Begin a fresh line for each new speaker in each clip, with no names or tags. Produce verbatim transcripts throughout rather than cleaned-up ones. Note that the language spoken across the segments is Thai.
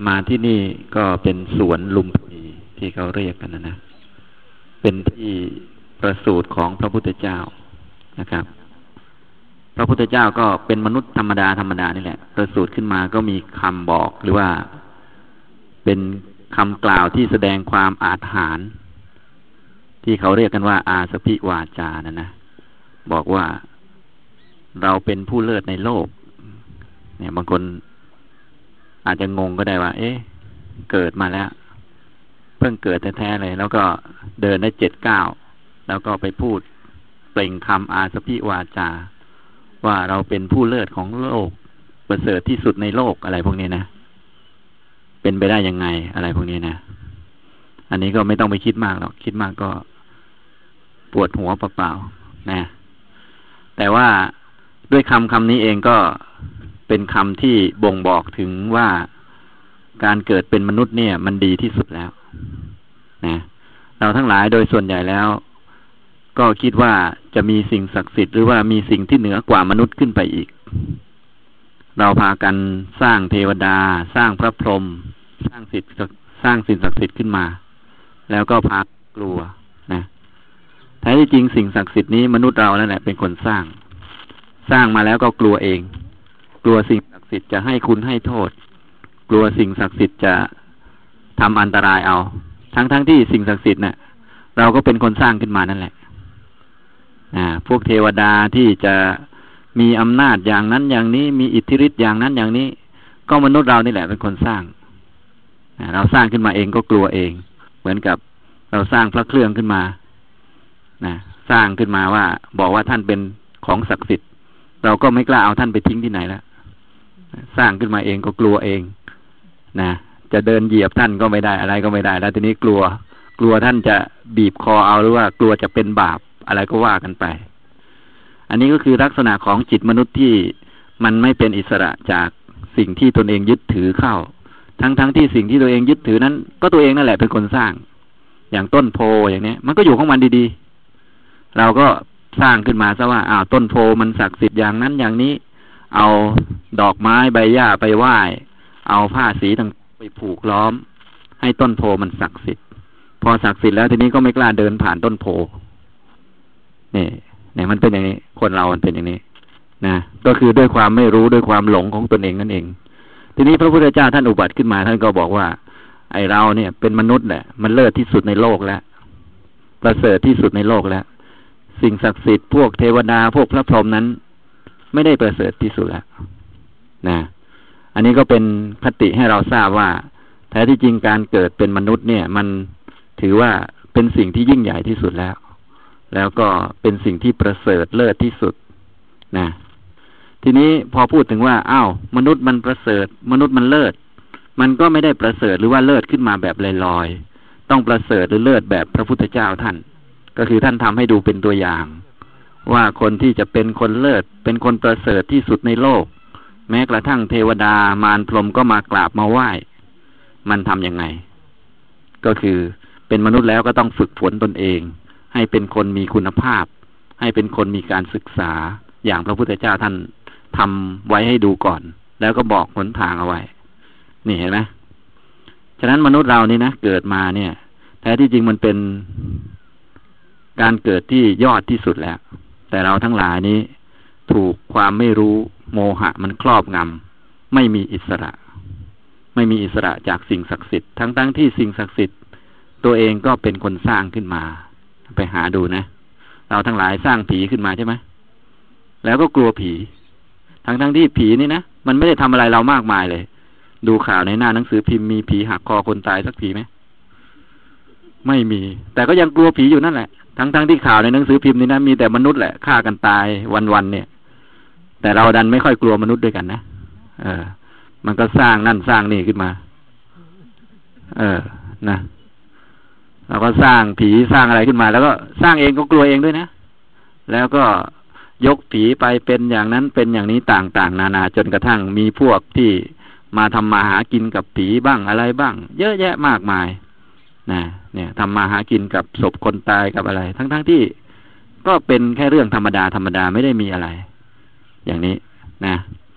มาที่นี่ก็เป็นสวนลุมพินีที่เขาเรียกกันนะนะเป็นที่ประสูติของพระพุทธเจ้านะครับพระพุทธเจ้าก็เป็นมนุษย์ธรรมดาธรรมดานี่แหละประสูติขึ้นมาก็มีคำบอกหรือว่าเป็นคำกล่าวที่แสดงความอาถรรพ์ที่เขาเรียกกันว่าอาสพิวาจานะนะบอกว่าเราเป็นผู้เลิศในโลกเนี่ยบางคนอาจจะงงก็ได้ว่าเอ๊ะเกิดมาแล้วเพิ่งเกิดแท้ๆเลยแล้วก็เดินได้เจ็ดก้าวแล้วก็ไปพูดเปล่งคำอาสพิวาจาว่าเราเป็นผู้เลิศของโลกประเสริฐที่สุดในโลกอะไรพวกนี้นะเป็นไปได้ยังไงอะไรพวกนี้นะอันนี้ก็ไม่ต้องไปคิดมากหรอกคิดมากก็ปวดหัวเปล่าๆนะแต่ว่าด้วยคำคำนี้เองก็เป็นคำที่บ่งบอกถึงว่าการเกิดเป็นมนุษย์เนี่ยมันดีที่สุดแล้วนะเราทั้งหลายโดยส่วนใหญ่แล้วก็คิดว่าจะมีสิ่งศักดิ์สิทธิ์หรือว่ามีสิ่งที่เหนือกว่ามนุษย์ขึ้นไปอีกเราพากันสร้างเทวดาสร้างพระพรหมสร้างสิ่งสร้างสิ่งศักดิ์สิทธิ์ขึ้นมาแล้วก็พากลัวนะแท้ที่จริงสิ่งศักดิ์สิทธิ์นี้มนุษย์เรานั่นแหละเป็นคนสร้างสร้างมาแล้วก็กลัวเองกลัวสิ่งศักดิ์สิทธิ์จะให้คุณให้โทษกลัวสิ่งศักดิ์สิทธิ์จะทำอันตรายเอาทั้งๆ ท, ที่สิ่งศักดิ์สิทธิ์น่ะเราก็เป็นคนสร้างขึ้นมานั่นแหละอ่าพวกเทวดาที่จะมีอำนาจอย่างนั้นอย่างนี้มีอิทธิฤทธิ์อย่างนั้นอย่างนี้ก็มนุษย์เรานี่แหละเป็นคนสร้างเราสร้างขึ้นมาเองก็กลัวเองเหมือนกับเราสร้างพระเครื่องขึ้นมานะสร้างขึ้นมาว่าบอกว่าท่านเป็นของศักดิ์สิทธิ์เราก็ไม่กล้าเอาท่านไปทิ้งที่ไหนแล้วสร้างขึ้นมาเองก็กลัวเองนะจะเดินเหยียบท่านก็ไม่ได้อะไรก็ไม่ได้แล้วทีนี้กลัวกลัวท่านจะบีบคอเอาหรือว่ากลัวจะเป็นบาปอะไรก็ว่ากันไปอันนี้ก็คือลักษณะของจิตมนุษย์ที่มันไม่เป็นอิสระจากสิ่งที่ตนเองยึดถือเข้าทั้งๆ ท, ที่สิ่งที่ตัวเองยึดถือนั้นก็ตัวเองนั่นแหละเป็นคนสร้างอย่างต้นโพอย่างนี้มันก็อยู่ของมันดีๆเราก็สร้างขึ้นมาซะว่าอ้าวต้นโพมันศักดิ์สิทธิ์อย่างนั้นอย่างนี้เอาดอกไม้ใบหญ้าไปไหว้เอาผ้าสีต่างไปผูกล้อมให้ต้นโพมันศักดิ์สิทธิ์พอศักดิ์สิทธิ์แล้วทีนี้ก็ไม่กล้าเดินผ่านต้นโพนี่เนี่ยมันเป็นอย่างนี้คนเรามันเป็นอย่างนี้นะก็คือด้วยความไม่รู้ด้วยความหลงของตนเองนั่นเองทีนี้พระพุทธเจ้าท่านอุบัติขึ้นมาท่านก็บอกว่าไอเราเนี่ยเป็นมนุษย์แหละมันเลิศที่สุดในโลกแล้วประเสริฐที่สุดในโลกแล้วสิ่งศักดิ์สิทธิ์พวกเทวดาพวกพระพรหมนั้นไม่ได้ประเสริฐที่สุดแล้วนะอันนี้ก็เป็นคติให้เราทราบว่าแท้ที่จริงการเกิดเป็นมนุษย์เนี่ยมันถือว่าเป็นสิ่งที่ยิ่งใหญ่ที่สุดแล้วแล้วก็เป็นสิ่งที่ประเสริฐเลิศที่สุดนะทีนี้พอพูดถึงว่าอ้าวมนุษย์มันประเสริฐมนุษย์มันเลิศมันก็ไม่ได้ประเสริฐหรือว่าเลิศขึ้นมาแบบลอยๆต้องประเสริฐหรือเลิศแบบพระพุทธเจ้าท่านก็คือท่านทำให้ดูเป็นตัวอย่างว่าคนที่จะเป็นคนเลิศเป็นคนประเสริฐที่สุดในโลกแม้กระทั่งเทวดามารพรหมก็มากราบมาไหว้มันทำยังไงก็คือเป็นมนุษย์แล้วก็ต้องฝึกฝนตนเองให้เป็นคนมีคุณภาพให้เป็นคนมีการศึกษาอย่างพระพุทธเจ้าท่านทำไว้ให้ดูก่อนแล้วก็บอกหนทางเอาไว้นี่เห็นไหมฉะนั้นมนุษย์เรานี่นะเกิดมาเนี่ยแท้ที่จริงมันเป็นการเกิดที่ยอดที่สุดแล้วแต่เราทั้งหลายนี้ถูกความไม่รู้โมหะมันครอบงำไม่มีอิสระไม่มีอิสระจากสิ่งศักดิ์สิทธิ์ทั้งๆ ท, ที่สิ่งศักดิ์สิทธิ์ตัวเองก็เป็นคนสร้างขึ้นมาไปหาดูนะเราทั้งหลายสร้างผีขึ้นมาใช่ไหมแล้วก็กลัวผีทั้งๆ ท, ที่ผีนี่นะมันไม่ได้ทำอะไรเรามากมายเลยดูข่าวในหน้าหนังสือพิมพ์มีผีหักคอคนตายสักผีไหมไม่มีแต่ก็ยังกลัวผีอยู่นั่นแหละทั้งๆ ท, ที่ข่าวในหนังสือพิมพ์นี่นะมีแต่มนุษย์แหละฆ่ากันตายวันๆเนี่ยแต่เราดันไม่ค่อยกลัวมนุษย์ด้วยกันนะเออมันก็สร้างนั่นสร้างนี่ขึ้นมาเออนะเราก็สร้างผีสร้างอะไรขึ้นมาแล้วก็สร้างเองก็กลัวเองด้วยนะแล้วก็ยกผีไปเป็นอย่างนั้นเป็นอย่างนี้ต่างๆนานาจนกระทั่งมีพวกที่มาทำมาหากินกับผีบ้างอะไรบ้างเยอะแยะมากมายนะเนี่ยทำมาหากินกับศพคนตายกับอะไรทั้งๆ ท, ที่ก็เป็นแค่เรื่องธรรมดาธรรมดาไม่ได้มีอะไรอย่างนี้นะ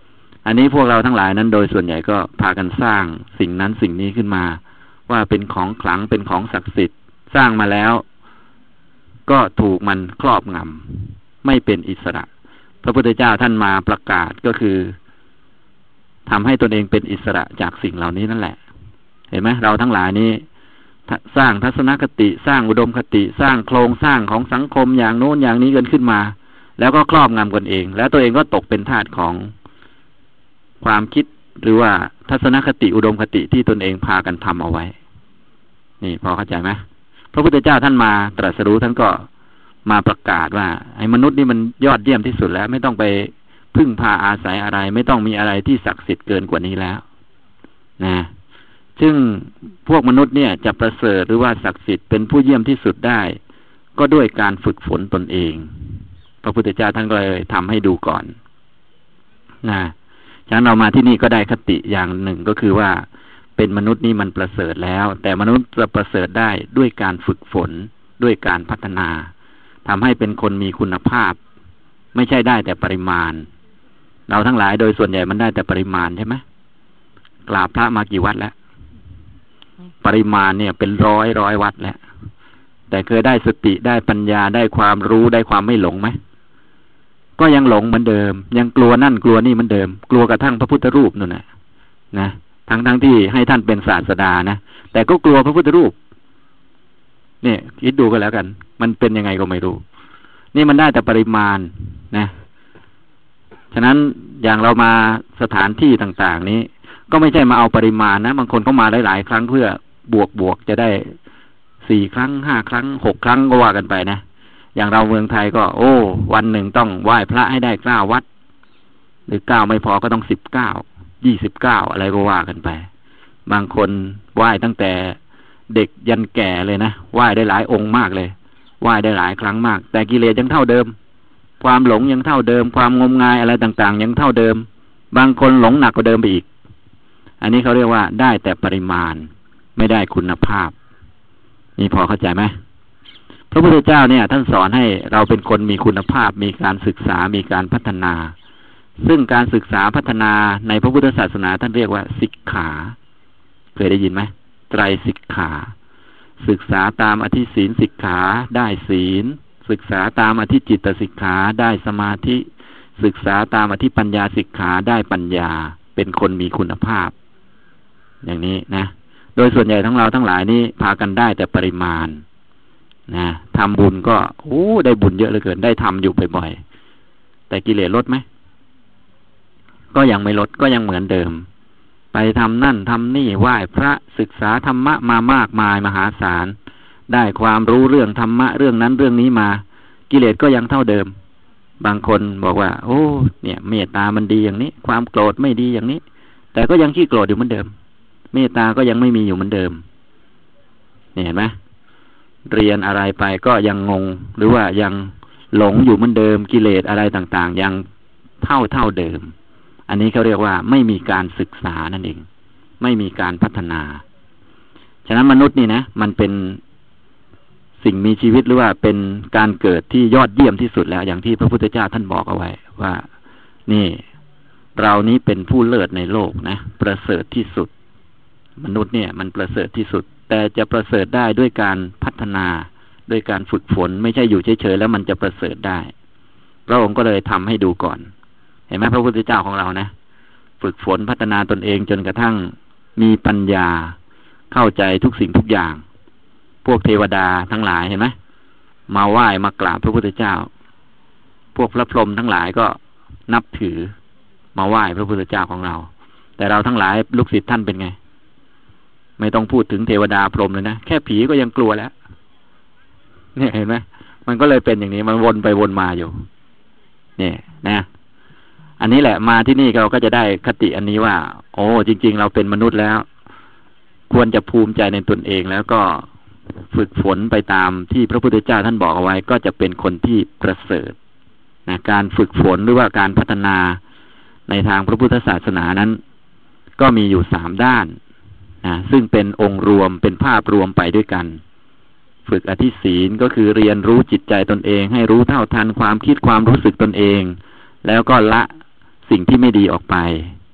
อันนี้พวกเราทั้งหลายนั้นโดยส่วนใหญ่ก็พากันสร้างสิ่งนั้นสิ่งนี้ขึ้นมาว่าเป็นของขลังเป็นของศักดิ์สิทธิ์สร้างมาแล้วก็ถูกมันครอบงำไม่เป็นอิสระพระพุทธเจ้าท่านมาประกาศก็คือทำให้ตนเองเป็นอิสระจากสิ่งเหล่านี้นั่นแหละเห็นไหมเราทั้งหลายนี้สร้างทัศนคติสร้างอุดมคติสร้างโครงสร้างของสังคมอย่างโน้นอย่างนี้กันขึ้นมาแล้วก็ครอบงำตนเองแล้วตัวเองก็ตกเป็นทาสของความคิดหรือว่าทัศนคติอุดมคติที่ตนเองพากันทำเอาไว้นี่พอเข้าใจไหมพระพุทธเจ้าท่านมาตรัสรู้ท่านก็มาประกาศว่าไอ้มนุษย์นี่มันยอดเยี่ยมที่สุดแล้วไม่ต้องไปพึ่งพาอาศัยอะไรไม่ต้องมีอะไรที่ศักดิ์สิทธิ์เกินกว่านี้แล้วนะซึ่งพวกมนุษย์เนี่ยจะประเสริฐหรือว่าศักดิ์สิทธิ์เป็นผู้เยี่ยมที่สุดได้ก็ด้วยการฝึกฝนตนเองพระพุทธเจ้าท่านก็เลยทำให้ดูก่อนนะฉะนั้นเรามาที่นี่ก็ได้คติอย่างหนึ่งก็คือว่าเป็นมนุษย์นี่มันประเสริฐแล้วแต่มนุษย์จะประเสริฐได้ด้วยการฝึกฝนด้วยการพัฒนาทำให้เป็นคนมีคุณภาพไม่ใช่ได้แต่ปริมาณเราทั้งหลายโดยส่วนใหญ่มันได้แต่ปริมาณใช่ไหมกราบพระมากี่วัดแล้วปริมาณเนี่ยเป็นร้อยร้อยวัดแล้วแต่เคยได้สติได้ปัญญาได้ความรู้ได้ความไม่หลงไหมก็ยังหลงเหมือนเดิมยังกลัวนั่นกลัวนี่เหมือนเดิมกลัวกระทั่งพระพุทธรูปนั่นแหละนะทั้งทั้งที่ให้ท่านเป็นศาสดานะแต่ก็กลัวพระพุทธรูปเนี่ยคิดดูกันแล้วกันมันเป็นยังไงก็ไม่รู้นี่มันได้แต่ปริมาณนะฉะนั้นอย่างเรามาสถานที่ต่างๆนี้ก็ไม่ใช่มาเอาปริมาณนะบางคนเขามาหลายๆครั้งเพื่อบวกบวกจะได้สี่ครั้งห้าครั้งหกครั้งก็ว่ากันไปนะอย่างเราเมืองไทยก็โอ้วันหนึ่งต้องไหว้พระให้ได้เก้าวัดหรือเก้าไม่พอก็ต้องสิบเก้ายี่สิบเก้าอะไรก็ว่ากันไปบางคนไหว้ตั้งแต่เด็กยันแก่เลยนะไหว้ได้หลายองค์มากเลยไหว้ได้หลายครั้งมากแต่กิเลสยังเท่าเดิมความหลงยังเท่าเดิมความงมงายอะไรต่างๆยังเท่าเดิมบางคนหลงหนักกว่าเดิมไปอีกอันนี้เขาเรียกว่าได้แต่ปริมาณไม่ได้คุณภาพนี่พอเข้าใจไหมพระพุทธเจ้าเนี่ยท่านสอนให้เราเป็นคนมีคุณภาพมีการศึกษามีการพัฒนาซึ่งการศึกษาพัฒนาในพระพุทธศาสนาท่านเรียกว่าสิกขาเคยได้ยินไหมไตรสิกขาศึกษาตามอธิศีลสิกขาได้ศีลศึกษาตามอธิจิตตสิกขาได้สมาธิศึกษาตามอธิปัญญาสิกขาได้ปัญญาเป็นคนมีคุณภาพอย่างนี้นะโดยส่วนใหญ่ทั้งเราทั้งหลายนี่พากันได้แต่ปริมาณนะทำบุญก็โอ้ได้บุญเยอะเหลือเกินได้ทำอยู่บ่อยๆแต่กิเลสลดไหมก็ยังไม่ลดก็ยังเหมือนเดิมไปทำนั่นทำนี่ไหว้พระศึกษาธรรมะมามากมายมหาศาลได้ความรู้เรื่องธรรมะเรื่องนั้นเรื่องนี้มากิเลสก็ยังเท่าเดิมบางคนบอกว่าโอ้เนี่ยเมตตามันดีอย่างนี้ความโกรธไม่ดีอย่างนี้แต่ก็ยังขี้โกรธอยู่เหมือนเดิมเมตตาก็ยังไม่มีอยู่เหมือนเดิมเนี่ยเห็นไหมเรียนอะไรไปก็ยังงงหรือว่ายังหลงอยู่เหมือนเดิมกิเลสอะไรต่างๆยังเท่าเท่าเดิมอันนี้เขาเรียกว่าไม่มีการศึกษานั่นเองไม่มีการพัฒนาฉะนั้นมนุษย์นี่นะมันเป็นสิ่งมีชีวิตหรือว่าเป็นการเกิดที่ยอดเยี่ยมที่สุดแล้วอย่างที่พระพุทธเจ้าท่านบอกเอาไว้ว่านี่เรานี้เป็นผู้เลิศในโลกนะประเสริฐที่สุดมนุษย์เนี่ยมันประเสริฐที่สุดแต่จะประเสริฐได้ด้วยการพัฒนาด้วยการฝึกฝนไม่ใช่อยู่เฉยๆแล้วมันจะประเสริฐได้พระองค์ก็เลยทำให้ดูก่อนเห็นไหมพระพุทธเจ้าของเรานะฝึกฝนพัฒนาตนเองจนกระทั่งมีปัญญาเข้าใจทุกสิ่งทุกอย่างพวกเทวดาทั้งหลายเห็นไหมมาไหว้มากราบพระพุทธเจ้าพวกพระพรหมทั้งหลายก็นับถือมาไหว้พระพุทธเจ้าของเราแต่เราทั้งหลายลูกศิษย์ท่านเป็นไงไม่ต้องพูดถึงเทวดาพรหมเลยนะแค่ผีก็ยังกลัวแล้วเนี่ยเห็นไหมมันก็เลยเป็นอย่างนี้มันวนไปวนมาอยู่เนี่ยนะอันนี้แหละมาที่นี่เราก็จะได้คติอันนี้ว่าโอ้จริงๆเราเป็นมนุษย์แล้วควรจะภูมิใจในตนเองแล้วก็ฝึกฝนไปตามที่พระพุทธเจ้าท่านบอกเอาไว้ก็จะเป็นคนที่ประเสริฐนะการฝึกฝนหรือว่าการพัฒนาในทางพระพุทธศาสนานั้นก็มีอยู่สามด้านนะซึ่งเป็นองค์รวมเป็นภาพรวมไปด้วยกันฝึกอธิศีลก็คือเรียนรู้จิตใจตนเองให้รู้เท่าทันความคิดความรู้สึกตนเองแล้วก็ละสิ่งที่ไม่ดีออกไป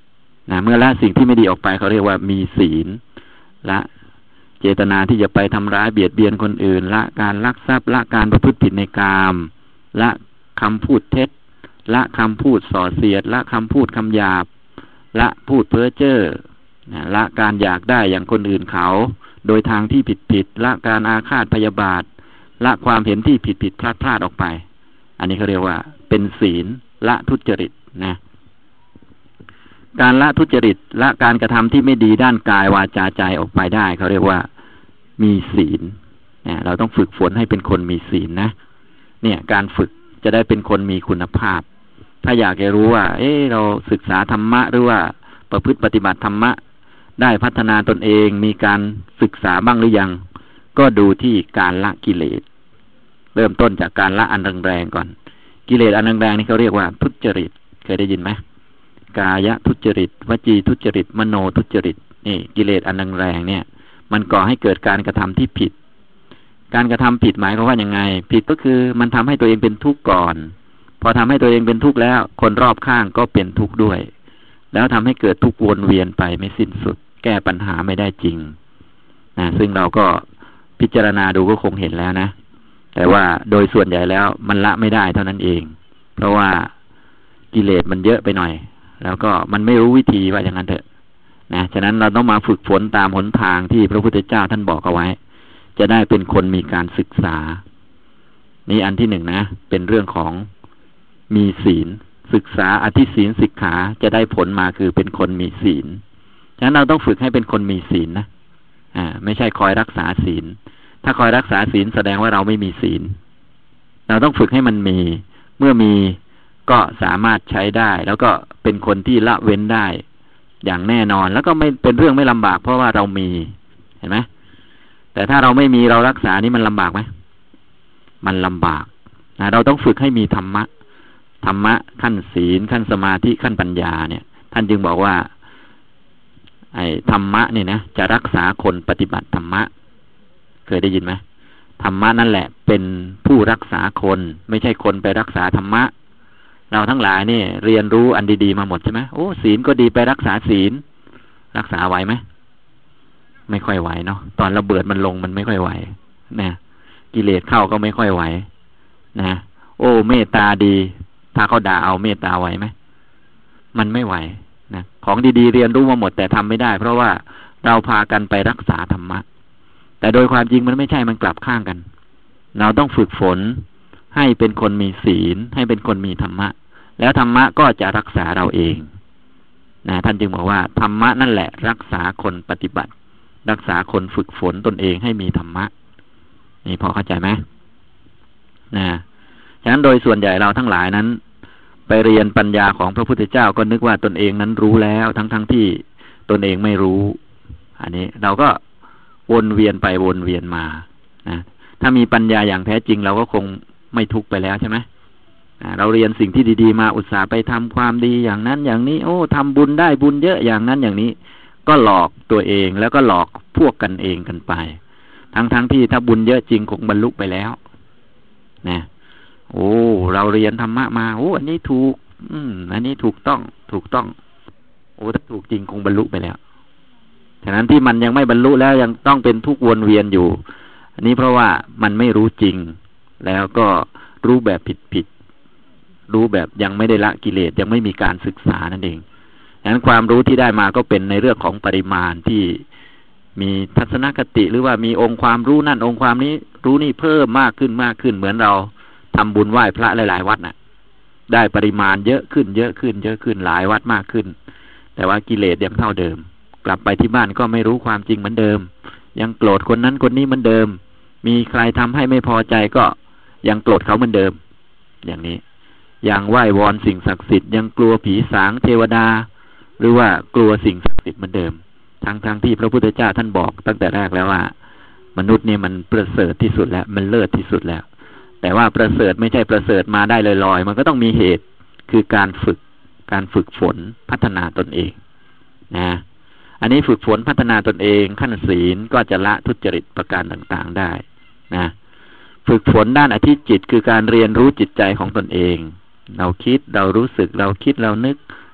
นะเมื่อละสิ่งที่ไม่ดีออกไปเขาเรียกว่ามีศีลละเจตนาที่จะไปทำร้ายเบียดเบียนคนอื่นละการลักทรัพย์ละการประพฤติผิดในกามละคำพูดเท็จละคำพูดส่อเสียดละคำพูดคำหยาบละพูดเพ้อเจ้อละการอยากได้อย่างคนอื่นเขาโดยทางที่ผิดผิดละการอาฆาตพยาบาทละความเห็นที่ผิดผิดพลาดพลาดออกไปอันนี้เขาเรียกว่าเป็นศีลละทุจริตนะการละทุจริตละการกระทำที่ไม่ดีด้านกายวาจาใจออกไปได้เขาเรียกว่ามีศีลเนี่ยเราต้องฝึกฝนให้เป็นคนมีศีลนะเนี่ยการฝึกจะได้เป็นคนมีคุณภาพถ้าอยากจะรู้ว่าเออเราศึกษาธรรมะหรือว่าประพฤติปฏิบัติธรรมะได้พัฒนาตนเองมีการศึกษาบ้างหรือยังก็ดูที่การละกิเลสเริ่มต้นจากการละอันแรงๆก่อนกิเลสอันแรงๆนี่เขาเรียกว่าทุจริตเคยได้ยินไหมกายทุจริตวจีทุจริตมโนทุจริตนี่กิเลสอันแรงๆเนี่ยมันก่อให้เกิดการกระทำที่ผิดการกระทำผิดหมายความว่ายังไงผิดก็คือมันทำให้ตัวเองเป็นทุกข์ก่อนพอทำให้ตัวเองเป็นทุกข์แล้วคนรอบข้างก็เป็นทุกข์ด้วยแล้วทำให้เกิดทุกข์วนเวียนไปไม่สิ้นสุดแก้ปัญหาไม่ได้จริงนะซึ่งเราก็พิจารณาดูก็คงเห็นแล้วนะแต่ว่าโดยส่วนใหญ่แล้วมันละไม่ได้เท่านั้นเองเพราะว่ากิเลสมันเยอะไปหน่อยแล้วก็มันไม่รู้วิธีว่าอย่างนั้นเถอะนะฉะนั้นเราต้องมาฝึกฝนตามหนทางที่พระพุทธเจ้าท่านบอกเอาไว้จะได้เป็นคนมีการศึกษานี่อันที่หนึ่งนะเป็นเรื่องของมีศีลศึกษาอธิศีลสิกขาจะได้ผลมาคือเป็นคนมีศีลฉะนั้นเราต้องฝึกให้เป็นคนมีศีลนะอ่าไม่ใช่คอยรักษาศีลถ้าคอยรักษาศีลแสดงว่าเราไม่มีศีลเราต้องฝึกให้มันมีเมื่อมีก็สามารถใช้ได้แล้วก็เป็นคนที่ละเว้นได้อย่างแน่นอนแล้วก็ไม่เป็นเรื่องไม่ลำบากเพราะว่าเรามีเห็นไหมแต่ถ้าเราไม่มีเรารักษานี่มันลำบากไหมมันลำบากนะเราต้องฝึกให้มีธรรมะธรรมะขั้นศีลขั้นสมาธิขั้นปัญญาเนี่ยท่านจึงบอกว่าไอ้ธรรมะเนี่ยนะจะรักษาคนปฏิบัติธรรมะเคยได้ยินไหมธรรมะนั่นแหละเป็นผู้รักษาคนไม่ใช่คนไปรักษาธรรมะเราทั้งหลายนี่เรียนรู้อันดีๆมาหมดใช่ไหมโอ้ศีลก็ดีไปรักษาศีลรักษาไหวไหมไม่ค่อยไหวเนาะตอนระเบิดมันลงมันไม่ค่อยไหวนะกิเลสเข้าก็ไม่ค่อยไหวนะโอ้เมตตาดีถ้าเขาด่าเอาเมตตาไหวไหมมันไม่ไหวนะของดีๆเรียนรู้มาหมดแต่ทำไม่ได้เพราะว่าเราพากันไปรักษาธรรมะแต่โดยความจริงมันไม่ใช่มันกลับข้างกันเราต้องฝึกฝนให้เป็นคนมีศีลให้เป็นคนมีธรรมะแล้วธรรมะก็จะรักษาเราเองนะท่านจึงบอกว่าธรรมะนั่นแหละรักษาคนปฏิบัติรักษาคนฝึกฝนตนเองให้มีธรรมะนี่พอเข้าใจไหมนะฉะนั้นโดยส่วนใหญ่เราทั้งหลายนั้นไปเรียนปัญญาของพระพุทธเจ้าก็นึกว่าตนเองนั้นรู้แล้วทั้งๆ ท, ที่ตนเองไม่รู้อันนี้เราก็วนเวียนไปวนเวียนมานะถ้ามีปัญญาอย่างแท้จริงเราก็คงไม่ทุกข์ไปแล้วใช่ไหมเราเรียนสิ่งที่ดีๆมาอุตส่าห์ไปทำความดีอย่างนั้นอย่างนี้โอ้ทำบุญได้บุญเยอะอย่างนั้นอย่างนี้ก็หลอกตัวเองแล้วก็หลอกพวกกันเองกันไปทั้งๆ ท, ที่ถ้าบุญเยอะจริงคงบรรลุไปแล้วนะโอ้เราเรียนธรรมะมาโอ้อันนี้ถูกอืมอันนี้ถูกต้องถูกต้องโอ้ถ้าถูกจริงคงบรรลุไปแล้วฉะนั้นที่มันยังไม่บรรลุแล้วยังต้องเป็นทุกข์วนเวียนอยู่อันนี้เพราะว่ามันไม่รู้จริงแล้วก็รู้แบบผิดๆรู้แบบยังไม่ได้ละกิเลสยังไม่มีการศึกษานั่นเองฉะนั้นความรู้ที่ได้มาก็เป็นในเรื่องของปริมาณที่มีทัศนคติหรือว่ามีองค์ความรู้นั่นองค์ความนี้รู้นี่เพิ่มมากขึ้นมากขึ้นเหมือนเราทำบุญไหว้พระหลายๆวัดน่ะได้ปริมาณเยอะขึ้นเยอะขึ้นเยอะขึ้นหลายวัดมากขึ้นแต่ว่ากิเลสยังเท่าเดิมกลับไปที่บ้านก็ไม่รู้ความจริงเหมือนเดิมยังโกรธคนนั้นคนนี้เหมือนเดิมมีใครทำให้ไม่พอใจก็ยังโกรธเขาเหมือนเดิมอย่างนี้ยังไหว้วอนสิ่งศักดิ์สิทธิ์ยังกลัวผีสางเทวดาหรือว่ากลัวสิ่งศักดิ์สิทธิ์เหมือนเดิมทั้งๆที่พระพุทธเจ้าท่านบอกตั้งแต่แรกแล้วว่ามนุษย์นี่มันประเสริฐที่สุดแล้วมันเลิศที่สุดแล้วแต่ว่าประเสริฐไม่ใช่ประเสริฐมาได้ลอยๆมันก็ต้องมีเหตุคือการฝึกการฝึกฝนพัฒนาตนเองนะอันนี้ฝึกฝนพัฒนาตนเองขั้นศีลก็จะละทุจริตประการต่างๆได้นะฝึกฝนด้านอธิจิตคือการเรียนรู้จิตใจของตนเองเราคิดเรารู้สึกเราคิดเรานึก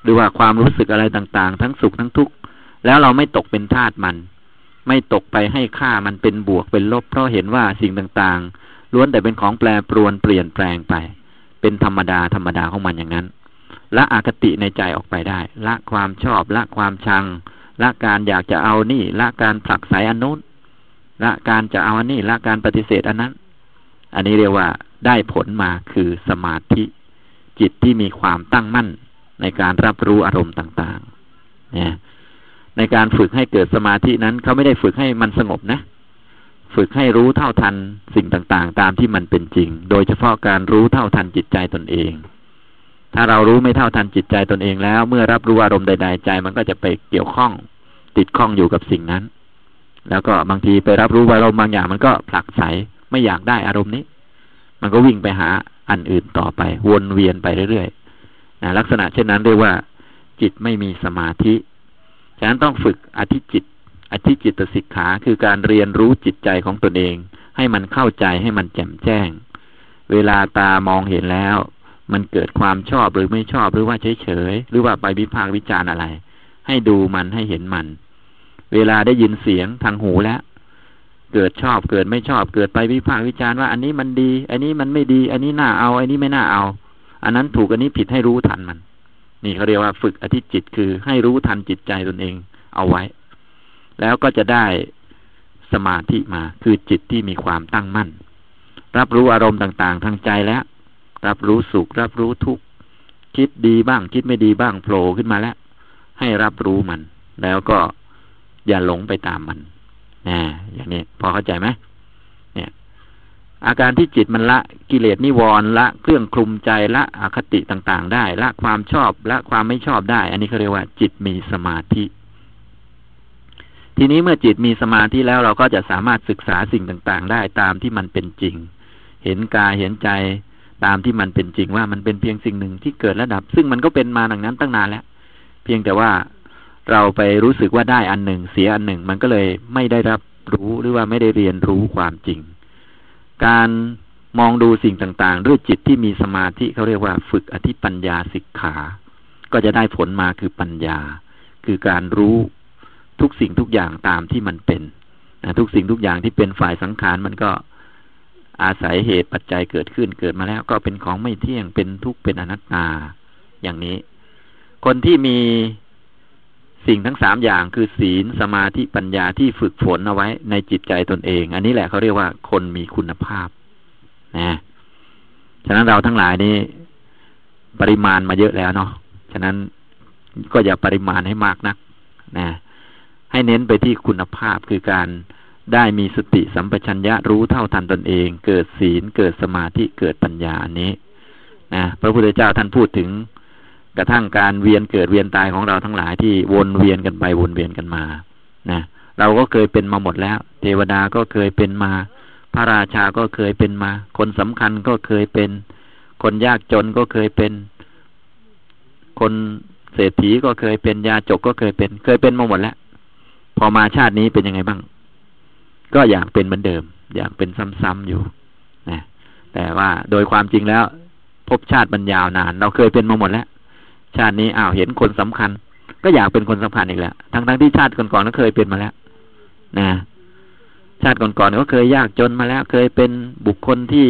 หรือว่าความรู้สึกอะไรต่างๆทั้งสุขทั้งทุกข์แล้วเราไม่ตกเป็นทาสมันไม่ตกไปให้ค่ามันเป็นบวกเป็นลบเพราะเห็นว่าสิ่งต่างๆล้วนแต่เป็นของแปรปรวนเปลี่ยนแปลงไปเป็นธรรมดาธรรมดาของมันอย่างนั้นละอคติในใจออกไปได้ละความชอบละความชังละการอยากจะเอานี่ละการผลักไสอันนู้นละการจะเอาอันนี้ละการปฏิเสธอันนั้นอันนี้เรียกว่าได้ผลมาคือสมาธิจิตที่มีความตั้งมั่นในการรับรู้อารมณ์ต่างๆเนี่ยในการฝึกให้เกิดสมาธินั้นเขาไม่ได้ฝึกให้มันสงบนะฝึกให้รู้เท่าทันสิ่งต่างๆตามที่มันเป็นจริงโดยเฉพาะการรู้เท่าทันจิตใจตนเองถ้าเรารู้ไม่เท่าทันจิตใจตนเองแล้วเมื่อรับรู้อารมณ์ใดๆใจมันก็จะไปเกี่ยวข้องติดข้องอยู่กับสิ่งนั้นแล้วก็บางทีไปรับรู้อารมณ์บางอย่างมันก็ผลักไสไม่อยากได้อารมณ์นี้มันก็วิ่งไปหาอันอื่นต่อไปวนเวียนไปเรื่อยๆนะลักษณะเช่นนั้นเรียกว่าจิตไม่มีสมาธิฉะนั้นต้องฝึกอธิจิตอธิจิตสิกขาคือการเรียนรู้จิตใจของตนเองให้มันเข้าใจให้มันแจ่มแจ้งเวลาตามองเห็นแล้วมันเกิดความชอบหรือไม่ชอบหรือว่าเฉยๆหรือว่าไปวิพากษ์วิจารณ์อะไรให้ดูมันให้เห็นมันเวลาได้ยินเสียงทางหูแล้วเกิดชอบเกิดไม่ชอบเกิดไปวิพากษ์วิจารณ์ว่าอันนี้มันดีอันนี้มันไม่ดีอันนี้น่าเอาอันนี้ไม่น่าเอาอันนั้นถูกอันนี้ผิดให้รู้ทันมันนี่เขาเรียกว่าฝึกอธิจิตคือให้รู้ทันจิตใจตนเองเอาไว้แล้วก็จะได้สมาธิมาคือจิตที่มีความตั้งมั่นรับรู้อารมณ์ต่างๆทางใจแล้วรับรู้สุขรับรู้ทุกข์คิดดีบ้างคิดไม่ดีบ้างโผล่ขึ้นมาแล้วให้รับรู้มันแล้วก็อย่าหลงไปตามมันนะอย่างนี้พอเข้าใจไหมเนี่ยอาการที่จิตมันละกิเลสนิวรณ์ละเครื่องคลุมใจละอคติต่างๆได้ละความชอบละความไม่ชอบได้อันนี้เขาเรียกว่าจิตมีสมาธิทีนี้เมื่อจิตมีสมาธิแล้วเราก็จะสามารถศึกษาสิ่งต่างๆได้ตามที่มันเป็นจริงเห็นกายเห็นใจตามที่มันเป็นจริงว่ามันเป็นเพียงสิ่งหนึ่งที่เกิดและดับซึ่งมันก็เป็นมาดังนั้นตั้งนานแล้วเพียงแต่ว่าเราไปรู้สึกว่าได้อันหนึ่งเสียอันหนึ่งมันก็เลยไม่ได้รับรู้หรือว่าไม่ได้เรียนรู้ความจริงการมองดูสิ่งต่างๆด้วยจิตที่มีสมาธิเขาเรียกว่าฝึกอธิปัญญาสิกขาก็จะได้ผลมาคือปัญญาคือการรู้ทุกสิ่งทุกอย่างตามที่มันเป็นนะทุกสิ่งทุกอย่างที่เป็นฝ่ายสังขารมันก็อาศัยเหตุปัจจัยเกิดขึ้นเกิดมาแล้วก็เป็นของไม่เที่ยงเป็นทุกข์เป็นอนัตตาอย่างนี้คนที่มีสิ่งทั้งสามอย่างคือศีลสมาธิปัญญาที่ฝึกฝนเอาไว้ในจิตใจตนเองอันนี้แหละเขาเรียกว่าคนมีคุณภาพนะฉะนั้นเราทั้งหลายนี้ปริมาณมาเยอะแล้วเนาะฉะนั้นก็อย่าปริมาณให้มากนักนะให้เน้นไปที่คุณภาพคือการได้มีสติสัมปชัญญะรู้เท่าทันตนเองเกิดศีลเกิดสมาธิเกิดปัญญาอันนี้นะพระพุทธเจ้าท่านพูดถึงกระทั่งการเวียนเกิดเวียนตายของเราทั้งหลายที่วนเวียนกันไปวนเวียนกันมานะเราก็เคยเป็นมาหมดแล้วเทวดาก็เคยเป็นมาพระราชาก็เคยเป็นมาคนสำคัญก็เคยเป็นคนยากจนก็เคยเป็นคนเศรษฐีก็เคยเป็นยาจกก็เคยเป็นเคยเป็นมาหมดแล้วพอมาชาตินี้เป็นยังไงบ้างก็อยากเป็นเหมือนเดิมอยากเป็นซ้ำๆอยู่นะแต่ว่าโดยความจริงแล้วภพชาติมันยาวนานเราเคยเป็นมาหมดแล้วชาตินี้อ้าวเห็นคนสำคัญก็อยากเป็นคนสำคัญอีกแล้วทั้งๆที่ชาติก่อนๆก็เคยเป็นมาแล้วนะชาติก่อนๆก็เคยยากจนมาแล้วเคยเป็นบุคคลที่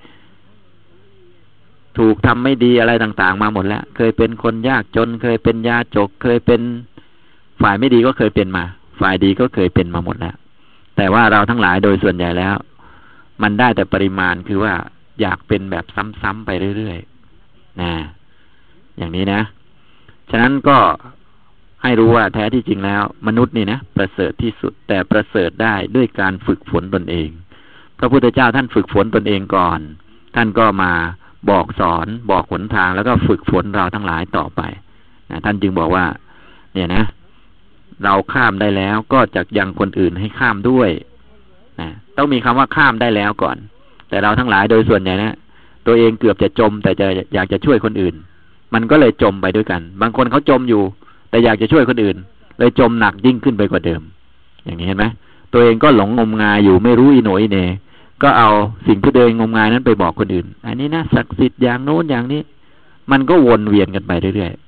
ถูกทำไม่ดีอะไรต่างๆมาหมดแล้วเคยเป็นคนยากจนเคยเป็นยาจกเคยเป็นฝ่ายไม่ดีก็เคยเป็นมาฝ่ายดีก็เคยเป็นมาหมดแล้วแต่ว่าเราทั้งหลายโดยส่วนใหญ่แล้วมันได้แต่ปริมาณคือว่าอยากเป็นแบบซ้ำๆไปเรื่อยๆนะอย่างนี้นะฉะนั้นก็ให้รู้ว่าแท้ที่จริงแล้วมนุษย์นี่นะประเสริฐที่สุดแต่ประเสริฐได้ด้วยการฝึกฝนตนเองพระพุทธเจ้าท่านฝึกฝนตนเองก่อนท่านก็มาบอกสอนบอกหนทางแล้วก็ฝึกฝนเราทั้งหลายต่อไปนะท่านจึงบอกว่าเนี่ยนะเราข้ามได้แล้วก็จะยังคนอื่นให้ข้ามด้วยนะต้องมีคำว่าข้ามได้แล้วก่อนแต่เราทั้งหลายโดยส่วนใหญ่นะตัวเองเกือบจะจมแต่จะอยากจะช่วยคนอื่นมันก็เลยจมไปด้วยกันบางคนเขาจมอยู่แต่อยากจะช่วยคนอื่นเลยจมหนักยิ่งขึ้นไปกว่าเดิมอย่างนี้เห็นไหมตัวเองก็หลงงมงายอยู่ไม่รู้อีโหนอีเหน่ก็เอาสิ่งที่ตัวเองงมงายนั้นไปบอกคนอื่นอันนี้นะศักดิ์สิทธิ์อย่างโน้นอย่างนี้มันก็วนเวียนกันไปเรื่อยๆ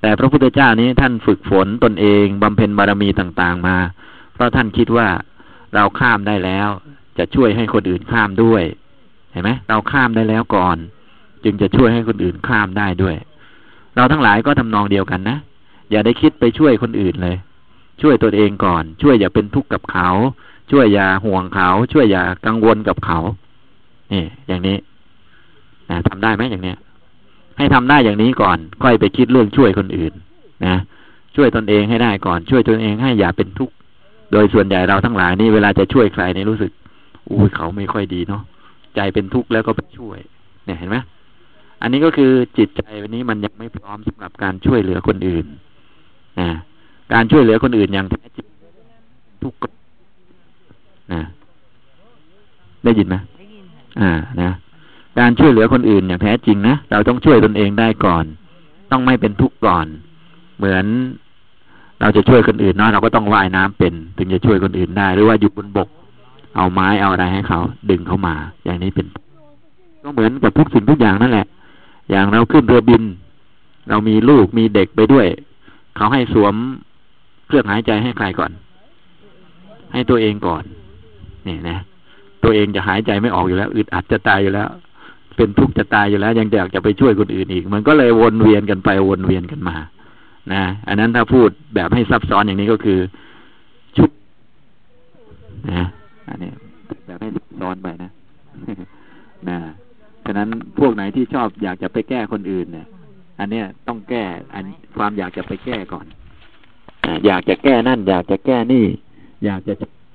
แต่พระพุทธเจ้านี้ท่านฝึกฝนตนเองบำเพ็ญบารมีต่างๆมาเพราะท่านคิดว่าเราข้ามได้แล้วจะช่วยให้คนอื่นข้ามด้วยเห็นไหมเราข้ามได้แล้วก่อนจึงจะช่วยให้คนอื่นข้ามได้ด้วยเราทั้งหลายก็ทำนองเดียวกันนะอย่าได้คิดไปช่วยคนอื่นเลยช่วยตัวเองก่อนช่วยอย่าเป็นทุกข์กับเขาช่วยอย่าห่วงเขาช่วยอย่ากังวลกับเขานี่อย่างนี้นะทำได้ไหมอย่างเนี้ยให้ทำได้อย่างนี้ก่อนค่อยไปคิดเรื่องช่วยคนอื่นนะช่วยตนเองให้ได้ก่อนช่วยตนเองให้อย่าเป็นทุกข์โดยส่วนใหญ่เราทั้งหลายนี่เวลาจะช่วยใครนี่รู้สึกอุ้ยเขาไม่ค่อยดีเนาะใจเป็นทุกข์แล้วก็ไปช่วยเนี่ยเห็นไหมอันนี้ก็คือจิตใจวันนี้มันยังไม่พร้อมสำหรับการช่วยเหลือคนอื่นนะการช่วยเหลือคนอื่นอย่างแท้จริงทุกข์นะได้ยินไหมได้ยินอ่านะการช่วยเหลือคนอื่นอย่างแท้จริงนะเราต้องช่วยตนเองได้ก่อนต้องไม่เป็นทุกข์ก่อนเหมือนเราจะช่วยคนอื่นเนาะเราก็ต้องว่ายน้ำเป็นถึงจะช่วยคนอื่นได้หรือว่าอยู่บนบกเอาไม้เอาอะไรให้เขาดึงเขามาอย่างนี้เป็นก็เหมือนกับทุกสิ่งทุกอย่างนั่นแหละอย่างเราขึ้นเรือบินเรามีลูกมีเด็กไปด้วยเขาให้สวมเครื่องหายใจให้ใครก่อนให้ตัวเองก่อนนี่นะตัวเองจะหายใจไม่ออกอยู่แล้วอึดอัดจะตายอยู่แล้วเป็นทุกข์จะตายอยู่แล้วยังอยากจะไปช่วยคนอื่นอีกมันก็เลยวนเวียนกันไปวนเวียนกันมานะอันนั้นถ้าพูดแบบให้ซับซ้อนอย่างนี้ก็คือชุดนะอันนี้แบบให้ซับซ้อนไปนะ นะฉะนั้นพวกไหนที่ชอบอยากจะไปแก้คนอื่นเนี่ยอันเนี้ยต้องแก้อันความอยากจะไปแก้ก่อนอยากจะแก้นั่นอยากจะแก้นี่อยากจะ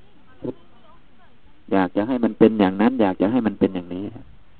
อยากจะให้มันเป็นอย่างนั้นอยากจะให้มันเป็นอย่างนี้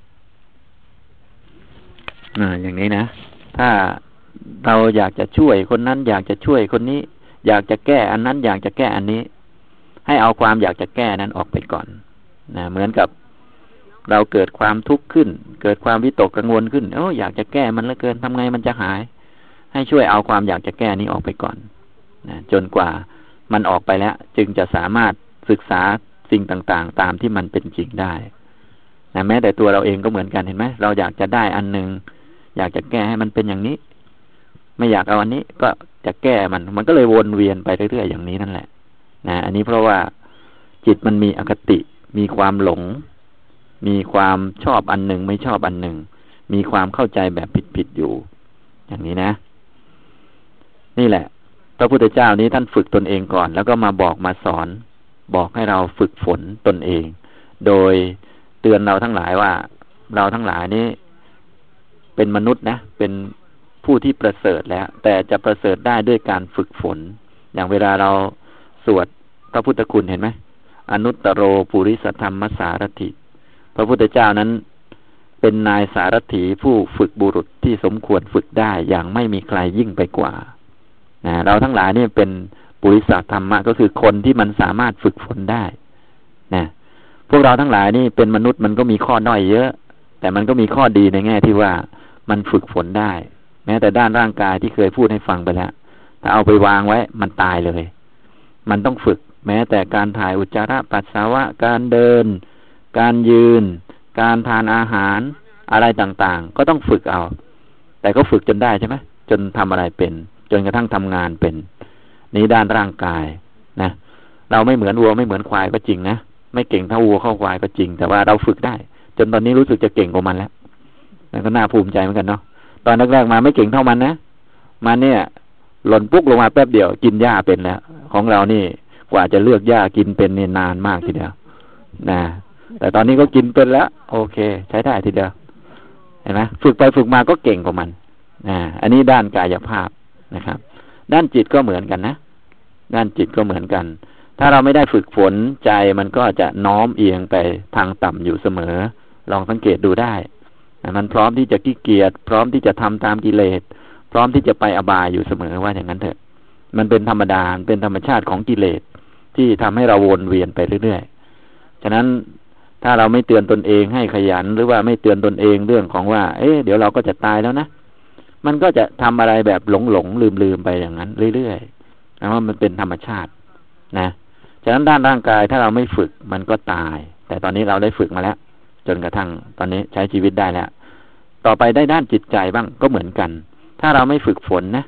อ่าอย่างนี้นะถ้าเราอยากจะช่วยคนนั้นอยากจะช่วยคนนี้อยากจะแก้อันนั้นอยากจะแก้อันนี้ให้เอาความอยากจะแก้นั้นออกไปก่อนนะเหมือนกับเราเกิดความทุกข์ขึ้นเกิดความวิตกกังวลขึ้นโอ้อยากจะแก้มันเหลือเกินทำไงมันจะหายให้ช่วยเอาความอยากจะแก้นี้ออกไปก่อนนะจนกว่ามันออกไปแล้วจึงจะสามารถศึกษาสิ่งต่างๆตามที่มันเป็นจริงได้นะแม้แต่ตัวเราเองก็เหมือนกันเห็นไหมเราอยากจะได้อันนึงอยากจะแก้ให้มันเป็นอย่างนี้ไม่อยากเอาอันนี้ก็จะแก้มันมันก็เลยวนเวียนไปเรื่อยๆอย่างนี้นั่นแหละนะอันนี้เพราะว่าจิตมันมีอคติมีความหลงมีความชอบอันหนึ่งไม่ชอบอันหนึ่งมีความเข้าใจแบบผิดๆอยู่อย่างนี้นะนี่แหละพระพุทธเจ้านี้ท่านฝึกตนเองก่อนแล้วก็มาบอกมาสอนบอกให้เราฝึกฝนตนเองโดยเตือนเราทั้งหลายว่าเราทั้งหลายนี้เป็นมนุษย์นะเป็นผู้ที่ประเสริฐแล้วแต่จะประเสริฐได้ด้วยการฝึกฝนอย่างเวลาเราสวดพระพุทธคุณเห็นไหมอนุตตโรปุริสธรรมสารถิพระพุทธเจ้านั้นเป็นนายสารถีผู้ฝึกบุรุษที่สมควรฝึกได้อย่างไม่มีใครยิ่งไปกว่านะเราทั้งหลายนี่เป็นปุริสธรรมะก็คือคนที่มันสามารถฝึกฝนได้นะพวกเราทั้งหลายนี่เป็นมนุษย์มันก็มีข้อด้อยเยอะแต่มันก็มีข้อดีในแง่ที่ว่ามันฝึกฝนได้แม้แต่ด้านร่างกายที่เคยพูดให้ฟังไปแล้วถ้าเอาไปวางไว้มันตายเลยมันต้องฝึกแม้แต่การถ่ายอุจจาระปัสสาวะการเดินการยืนการทานอาหารอะไรต่างๆก็ต้องฝึกเอาแต่ก็ฝึกจนได้ใช่ไหมจนทำอะไรเป็นจนกระทั่งทำงานเป็นนี้ด้านร่างกายนะเราไม่เหมือนวัวไม่เหมือนควายก็จริงนะไม่เก่งเท่าวัวเข้าควายก็จริงแต่ว่าเราฝึกได้จนตอนนี้รู้สึกจะเก่งกว่ามันแล้วนั่นก็น่าภูมิใจเหมือนกันเนาะตอนแรกๆมาไม่เก่งเท่ามันนะมันเนี่ยหล่นปุ๊กลงมาแป๊บเดียวกินหญ้าเป็นแล้วของเรานี่กว่าจะเลือกหญ้ากินเป็นนี่นานมากทีเดียวนะแต่ตอนนี้ก็กินเป็นแล้วโอเคใช้ได้ทีเดียวเห็นไหมฝึกไปฝึกมาก็เก่งกว่ามันนะอันนี้ด้านกายภาพนะครับด้านจิตก็เหมือนกันนะด้านจิตก็เหมือนกันถ้าเราไม่ได้ฝึกฝนใจมันก็จะน้อมเอียงไปทางต่ำอยู่เสมอลองสังเกตดูได้มันพร้อมที่จะขี้เกียจพร้อมที่จะทำตามกิเลสพร้อมที่จะไปอบายอยู่เสมอว่าอย่างนั้นเถอะมันเป็นธรรมดาเป็นธรรมชาติของกิเลสที่ทำให้เราวนเวียนไปเรื่อยๆฉะนั้นถ้าเราไม่เตือนตนเองให้ขยันหรือว่าไม่เตือนตนเองเรื่องของว่าเอ๊ะเดี๋ยวเราก็จะตายแล้วนะมันก็จะทำอะไรแบบหลงหลงลืมลืมไปอย่างนั้นเรื่อยๆเพราะว่ามันเป็นธรรมชาตินะฉะนั้นด้านร่างกายถ้าเราไม่ฝึกมันก็ตายแต่ตอนนี้เราได้ฝึกมาแล้วจนกระทั่งตอนนี้ใช้ชีวิตได้แล้วต่อไปได้ด้านจิตใจบ้างก็เหมือนกันถ้าเราไม่ฝึกฝนนะ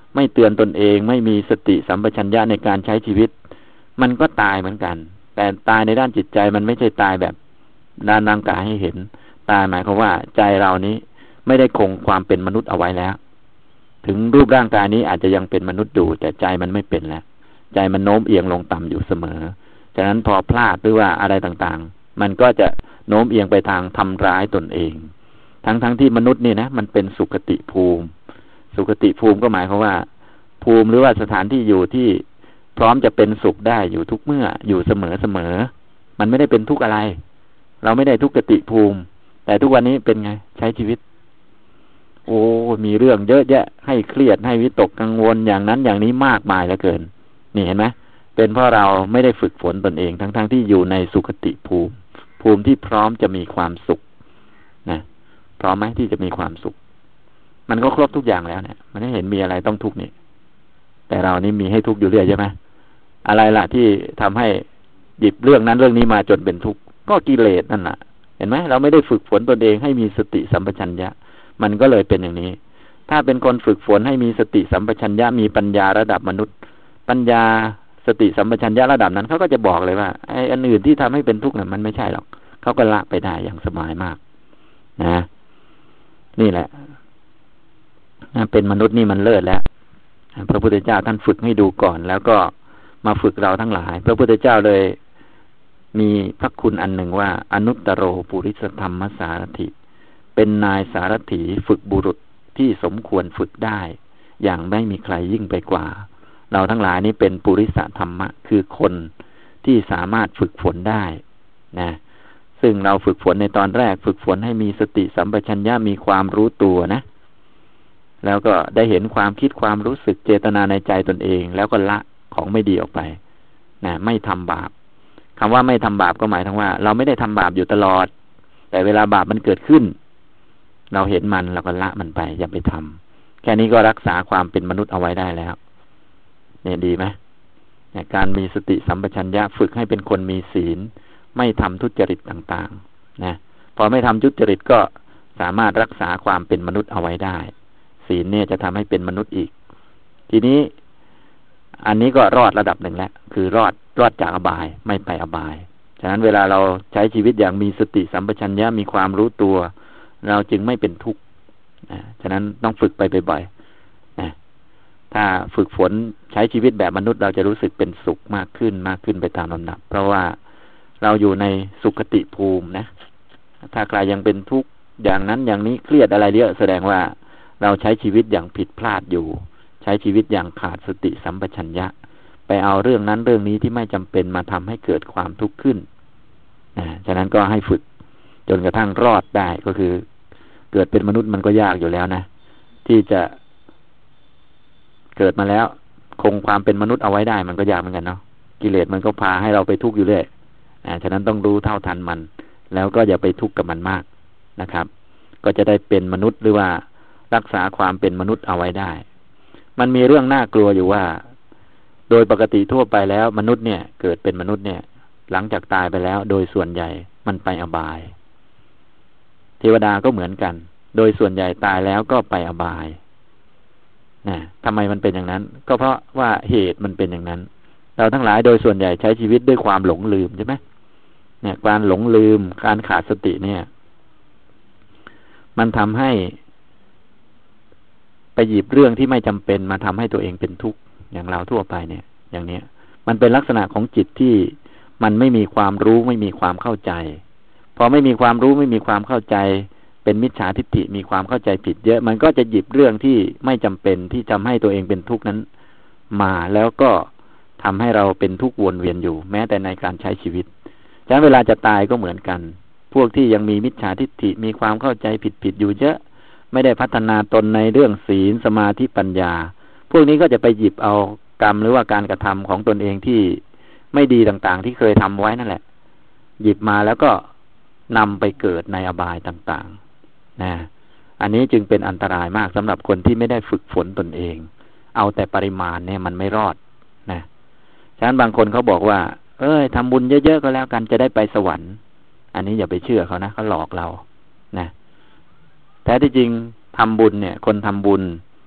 ไม่เตือนตนเองไม่มีสติสัมปชัญญะในการใช้ชีวิตมันก็ตายเหมือนกันแต่ตายในด้านจิตใจมันไม่ใช่ตายแบบด้านร่างกายให้เห็นตายหมายความว่าใจเรานี้ไม่ได้คงความเป็นมนุษย์เอาไว้แล้วถึงรูปร่างกายนี้อาจจะยังเป็นมนุษย์อยู่แต่ใจมันไม่เป็นแล้วใจมันโน้มเอียงลงต่ำอยู่เสมอฉะนั้นพอพลาดหรือว่าอะไรต่างๆมันก็จะโน้มเอียงไปทางทำร้ายตนเองทั้งๆ ท, ที่มนุษย์นี่นะมันเป็นสุคติภูมิสุคติภูมิก็หมายความว่าภูมิหรือว่าสถานที่อยู่ที่พร้อมจะเป็นสุขได้อยู่ทุกเมื่ออยู่เสมอเสมอมันไม่ได้เป็นทุกข์อะไรเราไม่ได้ทุกขติภูมิแต่ทุกวันนี้เป็นไงใช้ชีวิตโอ้มีเรื่องเยอะแยะให้เครียดให้วิตกกังวลอย่างนั้นอย่างนี้มากมายเหลือเกินนี่เห็นไหมเป็นเพราะเราไม่ได้ฝึกฝนตนเองทั้งๆ ท, ที่อยู่ในสุคติภูมิภูมิที่พร้อมจะมีความสุขนะพร้อมไหมที่จะมีความสุขมันก็ครบทุกอย่างแล้วเนี่ยมันไม่เห็นมีอะไรต้องทุกข์นี่แต่เรานี่มีให้ทุกข์อยู่เรื่อยใช่ไหมอะไรล่ะที่ทำให้หยิบเรื่องนั้นเรื่องนี้มาจนเป็นทุกข์ก็กิเลสนั่นแหละเห็นไหมเราไม่ได้ฝึกฝนตนเองให้มีสติสัมปชัญญะมันก็เลยเป็นอย่างนี้ถ้าเป็นคนฝึกฝนให้มีสติสัมปชัญญะมีปัญญาระดับมนุษย์ปัญญาสติสัมปชัญญะระดับนั้นเขาก็จะบอกเลยว่าไอ้อันอื่นที่ทำให้เป็นทุกข์เนี่ยมันไม่ใช่หรอกเขาก็ละไปได้อย่างสบายมากนะนี่แหละเป็นมนุษย์นี่มันเลิศแล้วพระพุทธเจ้าท่านฝึกให้ดูก่อนแล้วก็มาฝึกเราทั้งหลายพระพุทธเจ้าเลยมีพระคุณอันหนึ่งว่าอนุตตโรปุริสธรรมสารถิเป็นนายสารถีฝึกบุรุษที่สมควรฝึกได้อย่างไม่มีใครยิ่งไปกว่าเราทั้งหลายนี้เป็นปุริสธรรมะคือคนที่สามารถฝึกฝนได้นะซึ่งเราฝึกฝนในตอนแรกฝึกฝนให้มีสติสัมปชัญญะมีความรู้ตัวนะแล้วก็ได้เห็นความคิดความรู้สึกเจตนาในใจตนเองแล้วก็ละของไม่ดีออกไปนะไม่ทำบาปคำว่าไม่ทำบาปก็หมายถึงว่าเราไม่ได้ทำบาปอยู่ตลอดแต่เวลาบาปมันเกิดขึ้นเราเห็นมันเราก็ละมันไปอย่าไปทำแค่นี้ก็รักษาความเป็นมนุษย์เอาไว้ได้แล้วเนี่ยดีไหมเนี่ยการมีสติสัมปชัญญะฝึกให้เป็นคนมีศีลไม่ทำทุจริตต่างๆนะพอไม่ทำทุจริตก็สามารถรักษาความเป็นมนุษย์เอาไว้ได้ศีลเนี่ยจะทำให้เป็นมนุษย์อีกทีนี้อันนี้ก็รอดระดับหนึ่งแล้วคือรอดรอดจากอบายไม่ไปอบายฉะนั้นเวลาเราใช้ชีวิตอย่างมีสติสัมปชัญญะมีความรู้ตัวเราจึงไม่เป็นทุกข์นะฉะนั้นต้องฝึกไปบ่อยๆนะถ้าฝึกฝนใช้ชีวิตแบบมนุษย์เราจะรู้สึกเป็นสุขมากขึ้นมากขึ้นไปตามลำดับเพราะว่าเราอยู่ในสุขติภูมินะถ้าใครยังเป็นทุกข์อย่างนั้นอย่างนี้เครียดอะไรเยอะแสดงว่าเราใช้ชีวิตอย่างผิดพลาดอยู่ใช้ชีวิตอย่างขาดสติสัมปชัญญะไปเอาเรื่องนั้นเรื่องนี้ที่ไม่จำเป็นมาทำให้เกิดความทุกข์ขึ้นนะฉะนั้นก็ให้ฝึกจนกระทั่งรอดได้ก็คือเกิดเป็นมนุษย์มันก็ยากอยู่แล้วนะที่จะเกิดมาแล้วคงความเป็นมนุษย์เอาไว้ได้มันก็ยากเหมือนกันเนาะกิเลสมันก็พาให้เราไปทุกข์อยู่เรื่อยอ่าฉะนั้นต้องรู้เท่าทันมันแล้วก็อย่าไปทุกข์กับมันมากนะครับก็จะได้เป็นมนุษย์หรือว่ารักษาความเป็นมนุษย์เอาไว้ได้มันมีเรื่องน่ากลัวอยู่ว่าโดยปกติทั่วไปแล้วมนุษย์เนี่ยเกิดเป็นมนุษย์เนี่ยหลังจากตายไปแล้วโดยส่วนใหญ่มันไปอบายเทวดาก็เหมือนกันโดยส่วนใหญ่ตายแล้วก็ไปอบายนะทำไมมันเป็นอย่างนั้นก็เพราะว่าเหตุมันเป็นอย่างนั้นเราทั้งหลายโดยส่วนใหญ่ใช้ชีวิตด้วยความหลงลืมใช่ไหมเนี่ยการหลงลืมการขาดสติเนี่ยมันทำให้ไปหยิบเรื่องที่ไม่จำเป็นมาทำให้ตัวเองเป็นทุกข์อย่างเราทั่วไปเนี่ยอย่างเนี้ยมันเป็นลักษณะของจิตที่มันไม่มีความรู้ไม่มีความเข้าใจพอไม่มีความรู้ไม่มีความเข้าใจเป็นมิจฉาทิฏฐิมีความเข้าใจผิดเยอะมันก็จะหยิบเรื่องที่ไม่จำเป็นที่ทำให้ตัวเองเป็นทุกข์นั้นมาแล้วก็ทำให้เราเป็นทุกข์วนเวียนอยู่แม้แต่ในการใช้ชีวิตฉะนั้นเวลาจะตายก็เหมือนกันพวกที่ยังมีมิจฉาทิฏฐิมีความเข้าใจผิดๆอยู่เยอะไม่ได้พัฒนาตนในเรื่องศีลสมาธิปัญญาพวกนี้ก็จะไปหยิบเอากรรมหรือว่าการกระทำของตนเองที่ไม่ดีต่างๆที่เคยทำไว้นั่นแหละหยิบมาแล้วก็นำไปเกิดในอบายต่างๆนะอันนี้จึงเป็นอันตรายมากสำหรับคนที่ไม่ได้ฝึกฝนตนเองเอาแต่ปริมาณเนี่ยมันไม่รอดนะฉะนั้นบางคนเขาบอกว่าเอ้ยทำบุญเยอะๆก็แล้วกันจะได้ไปสวรรค์อันนี้อย่าไปเชื่อเขานะเขาหลอกเรานะแท้ที่จริงทำบุญเนี่ยคนทำบุญ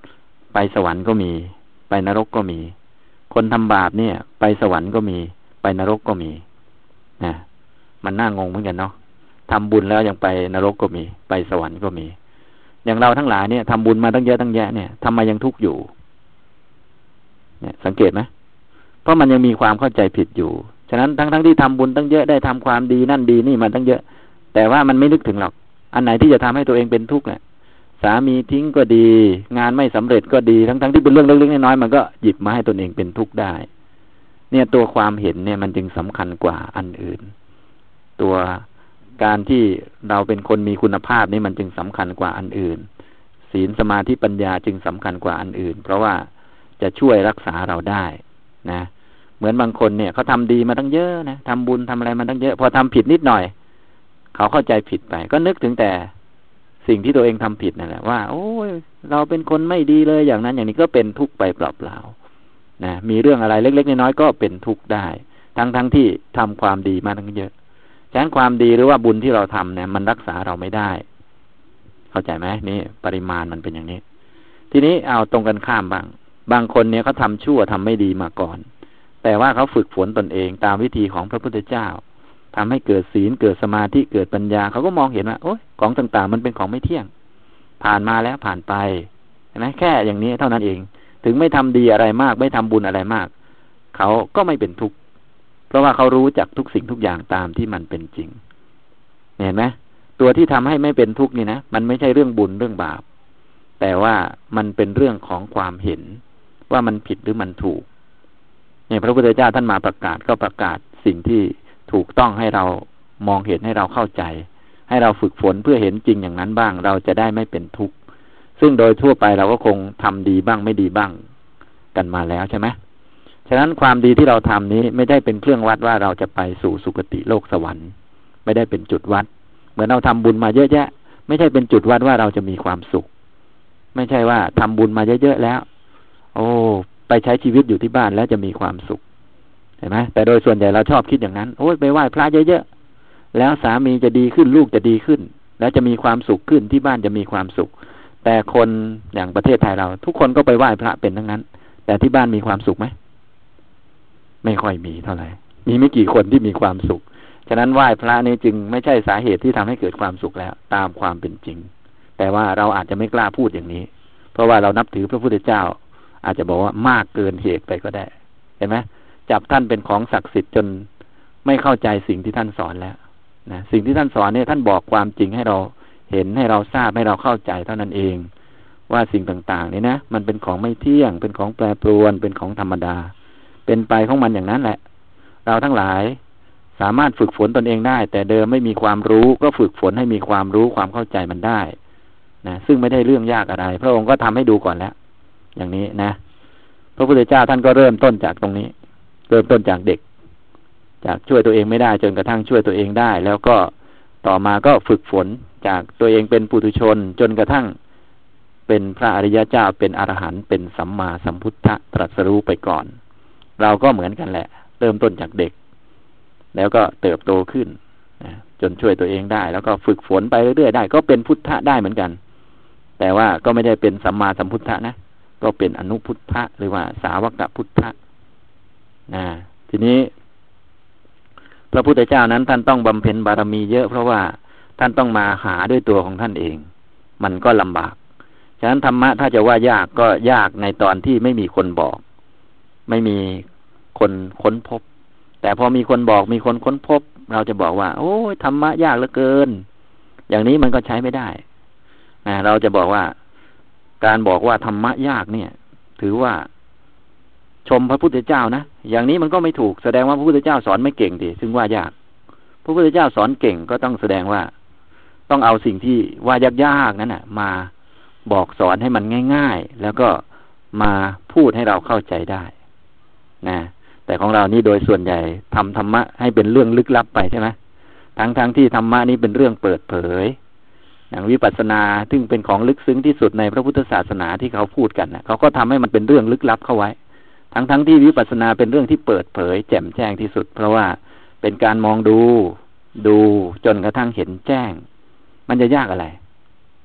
ไปสวรรค์ก็มีไปนรกก็มีคนทำบาปเนี่ยไปสวรรค์ก็มีไปนรกก็มีนะมันน่างงเหมือนกันเนาะทำบุญแล้วยังไปนรกก็มีไปสวรรค์ก็มีอย่างเราทั้งหลายเนี่ยทำบุญมาตั้งเยอะตั้งแยะเนี่ยทำไมยังทุกข์อยู่เนี่ยสังเกตไหมเพราะมันยังมีความเข้าใจผิดอยู่ฉะนั้นทั้งทั้งที่ทำบุญตั้งเยอะได้ทำความดีนั่นดีนี่มาตั้งเยอะแต่ว่ามันไม่นึกถึงหรอกอันไหนที่จะทำให้ตัวเองเป็นทุกข์เนี่ยสามีทิ้งก็ดีงานไม่สำเร็จก็ดีทั้งทั้งที่เป็นเรื่องเล็กๆน้อยๆมันก็หยิบมาให้ตนเองเป็นทุกข์ได้เนี่ยตัวความเห็นเนี่ยมันจึงสำคัญกว่าอันอื่นตัวการที่เราเป็นคนมีคุณภาพนี่มันจึงสำคัญกว่าอันอื่นศีลสมาธิปัญญาจึงสำคัญกว่าอันอื่นเพราะว่าจะช่วยรักษาเราได้นะเหมือนบางคนเนี่ยเขาทำดีมาตั้งเยอะนะทำบุญทำอะไรมาตั้งเยอะพอทำผิดนิดหน่อยเขาเข้าใจผิดไปก็นึกถึงแต่สิ่งที่ตัวเองทำผิดนั่นแหละว่าโอ้ยเราเป็นคนไม่ดีเลยอย่างนั้นอย่างนี้ก็เป็นทุกข์ไปเปล่าๆนะมีเรื่องอะไรเล็กๆน้อยๆก็เป็นทุกข์ได้ทั้งๆที่ทำความดีมาตั้งเยอะฉะนั้นความดีหรือว่าบุญที่เราทำเนี่ยมันรักษาเราไม่ได้เข้าใจไหมนี่ปริมาณมันเป็นอย่างนี้ทีนี้เอาตรงกันข้ามบ้างบางคนเนี่ยเขาทำชั่วทำไม่ดีมาก่อนแต่ว่าเขาฝึกฝนตนเองตามวิธีของพระพุทธเจ้าทำให้เกิดศีลเกิดสมาธิเกิดปัญญาเขาก็มองเห็นว่าโอ๊ยของต่างๆมันเป็นของไม่เที่ยงผ่านมาแล้วผ่านไปเห็นไหมแค่อย่างนี้เท่านั้นเองถึงไม่ทำดีอะไรมากไม่ทำบุญอะไรมากเขาก็ไม่เป็นทุกข์เพราะว่าเขารู้จักทุกสิ่งทุกอย่างตามที่มันเป็นจริงเห็นไหมตัวที่ทำให้ไม่เป็นทุกข์นี่นะมันไม่ใช่เรื่องบุญเรื่องบาปแต่ว่ามันเป็นเรื่องของความเห็นว่ามันผิดหรือมันถูกเนี่ยพระพุทธเจ้าท่านมาประกาศก็ประกาศสิ่งที่ถูกต้องให้เรามองเห็นให้เราเข้าใจให้เราฝึกฝนเพื่อเห็นจริงอย่างนั้นบ้างเราจะได้ไม่เป็นทุกข์ซึ่งโดยทั่วไปเราก็คงทำดีบ้างไม่ดีบ้างกันมาแล้วใช่ไหมฉะนั้นความดีที่เราทำนี้ไม่ได้เป็นเครื่องวัดว่าเราจะไปสู่สุคติโลกสวรรค์ไม่ได้เป็นจุดวัดเหมือนเราทำบุญมาเยอะแยะไม่ใช่เป็นจุดวัดว่าเราจะมีความสุขไม่ใช่ว่าทำบุญมาเยอะๆแล้วโอ้ไปใช้ชีวิตอยู่ที่บ้านแล้วจะมีความสุขเห็นไหมแต่โดยส่วนใหญ่เราชอบคิดอย่างนั้นโอ้ยไปไหว้พระเยอะๆแล้วสามีจะดีขึ้นลูกจะดีขึ้นแล้วจะมีความสุขขึ้นที่บ้านจะมีความสุขแต่คนอย่างประเทศไทยเราทุกคนก็ไปไหว้พระเป็นทั้งนั้นแต่ที่บ้านมีความสุขไหมไม่ค่อยมีเท่าไหร่มีไม่กี่คนที่มีความสุขฉะนั้นไหว้พระนี่จึงไม่ใช่สาเหตุที่ทำให้เกิดความสุขแล้วตามความเป็นจริงแต่ว่าเราอาจจะไม่กล้าพูดอย่างนี้เพราะว่าเรานับถือพระพุทธเจ้าอาจจะบอกว่ามากเกินเหตุไปก็ได้เห็นไหมจับท่านเป็นของศักดิ์สิทธิ์จนไม่เข้าใจสิ่งที่ท่านสอนแล้วนะสิ่งที่ท่านสอนเนี่ยท่านบอกความจริงให้เราเห็นให้เราทราบให้เราเข้าใจเท่านั้นเองว่าสิ่งต่างๆนี่นะมันเป็นของไม่เที่ยงเป็นของแปรปรวนเป็นของธรรมดาเป็นไปของมันอย่างนั้นแหละเราทั้งหลายสามารถฝึกฝนตนเองได้แต่เดิมไม่มีความรู้ก็ฝึกฝนให้มีความรู้ความเข้าใจมันได้นะซึ่งไม่ได้เรื่องยากอะไรพระองค์ก็ทำให้ดูก่อนแล้วอย่างนี้นะพระพุทธเจ้าท่านก็เริ่มต้นจากตรงนี้เริ่มต้นจากเด็กจากช่วยตัวเองไม่ได้จนกระทั่งช่วยตัวเองได้แล้วก็ต่อมาก็ฝึกฝนจากตัวเองเป็นปุถุชนจนกระทั่งเป็นพระอริยเจ้าเป็นอรหันต์เป็นสัมมาสัมพุทธะตรัสรู้ไปก่อนเราก็เหมือนกันแหละเริ่มต้นจากเด็กแล้วก็เติบโตขึ้นจนช่วยตัวเองได้แล้วก็ฝึกฝนไปเรื่อยๆได้ก็เป็นพุทธะได้เหมือนกันแต่ว่าก็ไม่ได้เป็นสัมมาสัมพุทธะนะก็เป็นอนุพุทธะหรือว่าสาวกพุทธะนะทีนี้พระพุทธเจ้านั้นท่านต้องบำเพ็ญบารมีเยอะเพราะว่าท่านต้องมาหาด้วยตัวของท่านเองมันก็ลำบากฉะนั้นธรรมะถ้าจะว่ายากก็ยากในตอนที่ไม่มีคนบอกไม่มีคนค้นพบแต่พอมีคนบอกมีคนค้นพบเราจะบอกว่าโอ้ยธรรมะยากเหลือเกินอย่างนี้มันก็ใช้ไม่ได้นะเราจะบอกว่าการบอกว่าธรรมะยากเนี่ยถือว่าชมพระพุทธเจ้านะอย่างนี้มันก็ไม่ถูกแสดงว่าพระพุทธเจ้าสอนไม่เก่งดิถึงว่ายากพระพุทธเจ้าสอนเก่งก็ต้องแสดงว่าต้องเอาสิ่งที่ว่ายากๆนั้นน่ะมาบอกสอนให้มันง่ายๆแล้วก็มาพูดให้เราเข้าใจได้นะแต่ของเรานี่โดยส่วนใหญ่ทำธรรมะให้เป็นเรื่องลึกลับไปใช่ไหมทั้งๆ ท, ที่ธรรมะนี้เป็นเรื่องเปิดเผยอย่างวิปัสสนาซึ่งเป็นของลึกซึ้งที่สุดในพระพุทธศาสนาที่เขาพูดกันนะเขาก็ทำให้มันเป็นเรื่องลึกลับเข้าไว้ทั้งๆ ท, ที่วิปัสสนาเป็นเรื่องที่เปิดเผยแจ่มแจ้งที่สุดเพราะว่าเป็นการมองดูดูจนกระทั่งเห็นแจ้งมันจะยากอะไร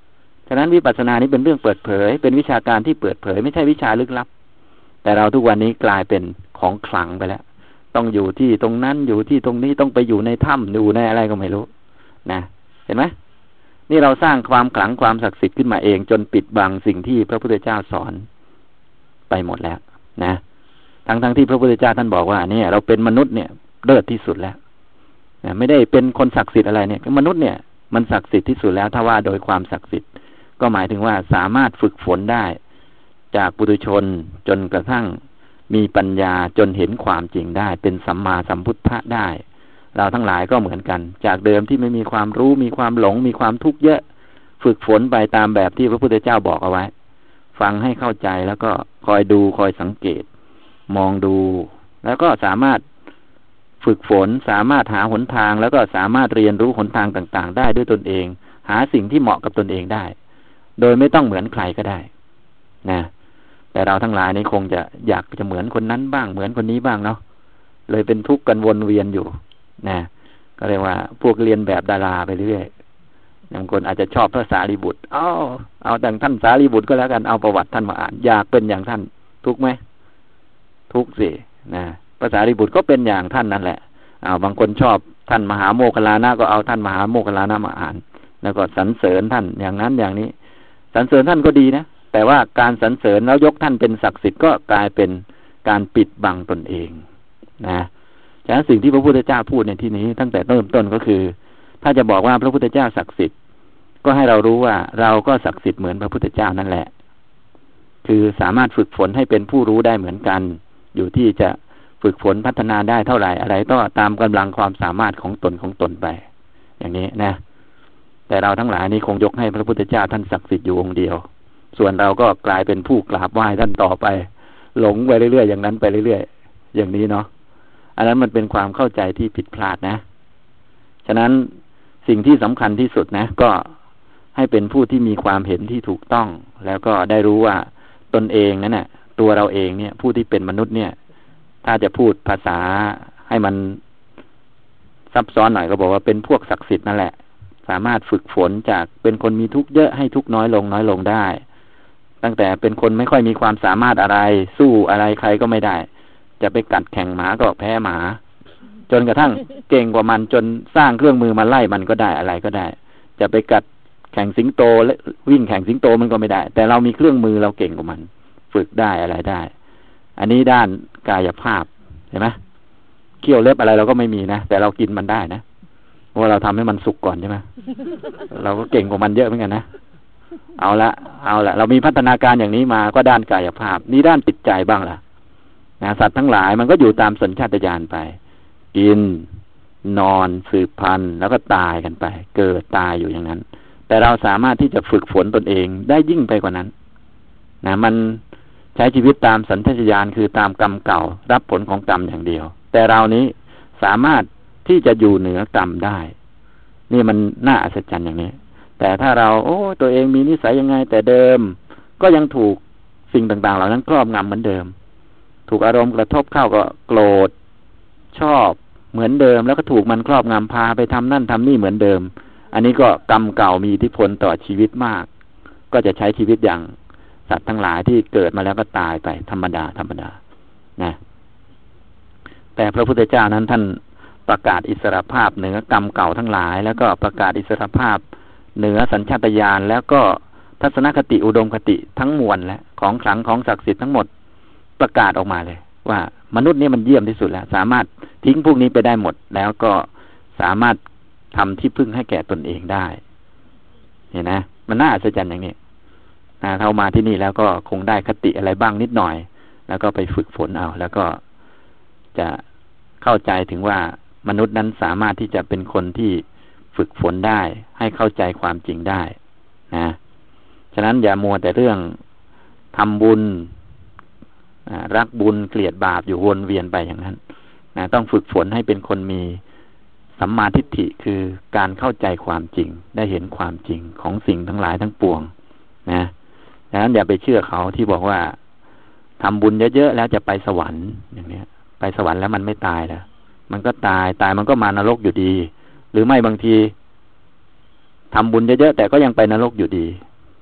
ฉะนั้นวิปัสสนานี้เป็นเรื่องเปิดเผยเป็นวิชาการที่เปิดเผยไม่ใช่วิชาลึกลับแต่เราทุกวันนี้กลายเป็นของขลังไปแล้วต้องอยู่ที่ตรงนั้นอยู่ที่ตรงนี้ต้องไปอยู่ในถ้ำอยู่ในอะไรก็ไม่รู้นะเห็นไหมนี่เราสร้างความขลังความศักดิ์สิทธิ์ขึ้นมาเองจนปิดบังสิ่งที่พระพุทธเจ้าสอนไปหมดแล้วนะทั้งทั้งที่พระพุทธเจ้าท่านบอกว่าเนี่ยเราเป็นมนุษย์เนี่ยเลิศที่สุดแล้วนะไม่ได้เป็นคนศักดิ์สิทธิ์อะไรเนี่ยมนุษย์เนี่ยมันศักดิ์สิทธิ์ที่สุดแล้วถ้าว่าโดยความศักดิ์สิทธิ์ก็หมายถึงว่าสามารถฝึกฝนได้จากปุถุชนจนกระทั่งมีปัญญาจนเห็นความจริงได้เป็นสัมมาสัมพุทธะได้เราทั้งหลายก็เหมือนกันจากเดิมที่ไม่มีความรู้มีความหลงมีความทุกข์เยอะฝึกฝนไปตามแบบที่พระพุทธเจ้าบอกเอาไว้ฟังให้เข้าใจแล้วก็คอยดูคอยสังเกตมองดูแล้วก็สามารถฝึกฝนสามารถหาหนทางแล้วก็สามารถเรียนรู้หนทางต่างๆได้ด้วยตนเองหาสิ่งที่เหมาะกับตนเองได้โดยไม่ต้องเหมือนใครก็ได้นะแต่เราทั้งหลายนี่คงจะอยากจะเหมือนคนนั้นบ้างเหมือนคนนี้บ้างเนาะเลยเป็นทุกข์กันวนเวียนอยู่นะก็เรียกว่าพวกเรียนแบบดาราไปเรื่อยบางคนอาจจะชอบพระสารีบุตรเอาเอาแต่ท่านสารีบุตรก็แล้วกันเอาประวัติท่านมาอ่านอยากเป็นอย่างท่านทุกข์ไหมทุกข์สินะพระสารีบุตรก็เป็นอย่างท่านนั่นแหละเอาบางคนชอบท่านมหาโมคคัลลานะก็เอาท่านมหาโมคคัลลานะมาอ่านแล้วก็สรรเสริญท่านอย่างนั้นอย่างนี้สรรเสริญท่านก็ดีนะแต่ว่าการสรรเสริญแล้วยกท่านเป็นศักดิ์สิทธิ์ก็กลายเป็นการปิดบังตนเองนะฉะนั้นสิ่งที่พระพุทธเจ้าพูดในที่นี้ตั้งแต่เริ่มต้นก็คือถ้าจะบอกว่าพระพุทธเจ้าศักดิ์สิทธิ์ก็ให้เรารู้ว่าเราก็ศักดิ์สิทธิ์เหมือนพระพุทธเจ้านั่นแหละคือสามารถฝึกฝนให้เป็นผู้รู้ได้เหมือนกันอยู่ที่จะฝึกฝนพัฒนาได้เท่าไหร่อะไรก็ตามกำลังความสามารถของตนของตนไปอย่างนี้นะแต่เราทั้งหลายนี้คงยกให้พระพุทธเจ้าท่านศักดิ์สิทธิ์อยู่องค์เดียวส่วนเราก็กลายเป็นผู้กราบไหว้ท่านต่อไปหลงไปเรื่อยๆอย่างนั้นไปเรื่อยๆอย่างนี้เนาะอันนั้นมันเป็นความเข้าใจที่ผิดพลาดนะฉะนั้นสิ่งที่สำคัญที่สุดนะก็ให้เป็นผู้ที่มีความเห็นที่ถูกต้องแล้วก็ได้รู้ว่าตนเองนั่นแหละตัวเราเองเนี่ยผู้ที่เป็นมนุษย์เนี่ยถ้าจะพูดภาษาให้มันซับซ้อนหน่อยก็บอกว่าเป็นพวกศักดิ์สิทธิ์นั่นแหละสามารถฝึกฝนจากเป็นคนมีทุกข์เยอะให้ทุกข์น้อยลงน้อยลงได้ตั้งแต่เป็นคนไม่ค่อยมีความสามารถอะไรสู้อะไรใครก็ไม่ได้จะไปกัดแข่งหมาก็แพ้หมาจนกระทั่งเก่งกว่ามันจนสร้างเครื่องมือมาไล่มันก็ได้อะไรก็ได้จะไปกัดแข่งสิงโตวิ่งแข่งสิงโตมันก็ไม่ได้แต่เรามีเครื่องมือเราเก่งกว่ามันฝึกได้อะไรได้อันนี้ด้านกายภาพเห็นไหมเขี้ยวเล็บอะไรเราก็ไม่มีนะแต่เรากินมันได้นะเพราะเราทำให้มันสุกก่อนใช่ไหมเราก็เก่งกว่ามันเยอะเหมือนกันนะเอาละเอาละเรามีพัฒนาการอย่างนี้มาก็ด้านกายภาพนี่ด้านจิตใจบ้างล่ะนะสัตว์ทั้งหลายมันก็อยู่ตามสัญชาตญาณไปกินนอนสืบพันธุ์แล้วก็ตายกันไปเกิดตายอยู่อย่างนั้นแต่เราสามารถที่จะฝึกฝนตนเองได้ยิ่งไปกว่านั้นนะมันใช้ชีวิตตามสัญชาตญาณคือตามกรรมเก่ารับผลของกรรมอย่างเดียวแต่เรานี้สามารถที่จะอยู่เหนือกรรมได้นี่มันน่าอัศจรรย์อย่างนี้แต่ถ้าเราโอ้ตัวเองมีนิสัยยังไงแต่เดิมก็ยังถูกสิ่งต่างๆเหล่านั้นครอบงำเหมือนเดิมถูกอารมณ์กระทบเข้าก็โกรธชอบเหมือนเดิมแล้วก็ถูกมันครอบงำพาไปทำนั่นทำนี่เหมือนเดิมอันนี้ก็กรรมเก่ามีอิทธิพลต่อชีวิตมากก็จะใช้ชีวิตอย่างสัตว์ทั้งหลายที่เกิดมาแล้วก็ตายไปธรรมดาธรรมดานะแต่พระพุทธเจ้านั้นท่านประกาศอิสรภาพเหนือกรรมเก่าทั้งหลายแล้วก็ประกาศอิสรภาพเหนือสัญชาตญาณแล้วก็ทัศนคติอุดมคติทั้งมวลและของขลังของศักดิ์สิทธิ์ทั้งหมดประกาศออกมาเลยว่ามนุษย์นี่มันเยี่ยมที่สุดแล้วสามารถทิ้งพวกนี้ไปได้หมดแล้วก็สามารถทำที่พึ่งให้แก่ตนเองได้เห็นนะมันน่าอัศจรรย์อย่างนี้นะเข้ามาที่นี่แล้วก็คงได้คติอะไรบ้างนิดหน่อยแล้วก็ไปฝึกฝนเอาแล้วก็จะเข้าใจถึงว่ามนุษย์นั้นสามารถที่จะเป็นคนที่ฝึกฝนได้ให้เข้าใจความจริงได้นะฉะนั้นอย่ามัวแต่เรื่องทำบุญรักบุญเกลียดบาปอยู่วนเวียนไปอย่างนั้นนะต้องฝึกฝนให้เป็นคนมีสัมมาทิฏฐิคือการเข้าใจความจริงได้เห็นความจริงของสิ่งทั้งหลายทั้งปวงนะดังนั้นอย่าไปเชื่อเขาที่บอกว่าทำบุญเยอะๆแล้วจะไปสวรรค์อย่างนี้ไปสวรรค์แล้วมันไม่ตายแล้วมันก็ตายตายมันก็มานรกอยู่ดีหรือไม่บางทีทำบุญเยอะๆแต่ก็ยังไปนรกอยู่ดี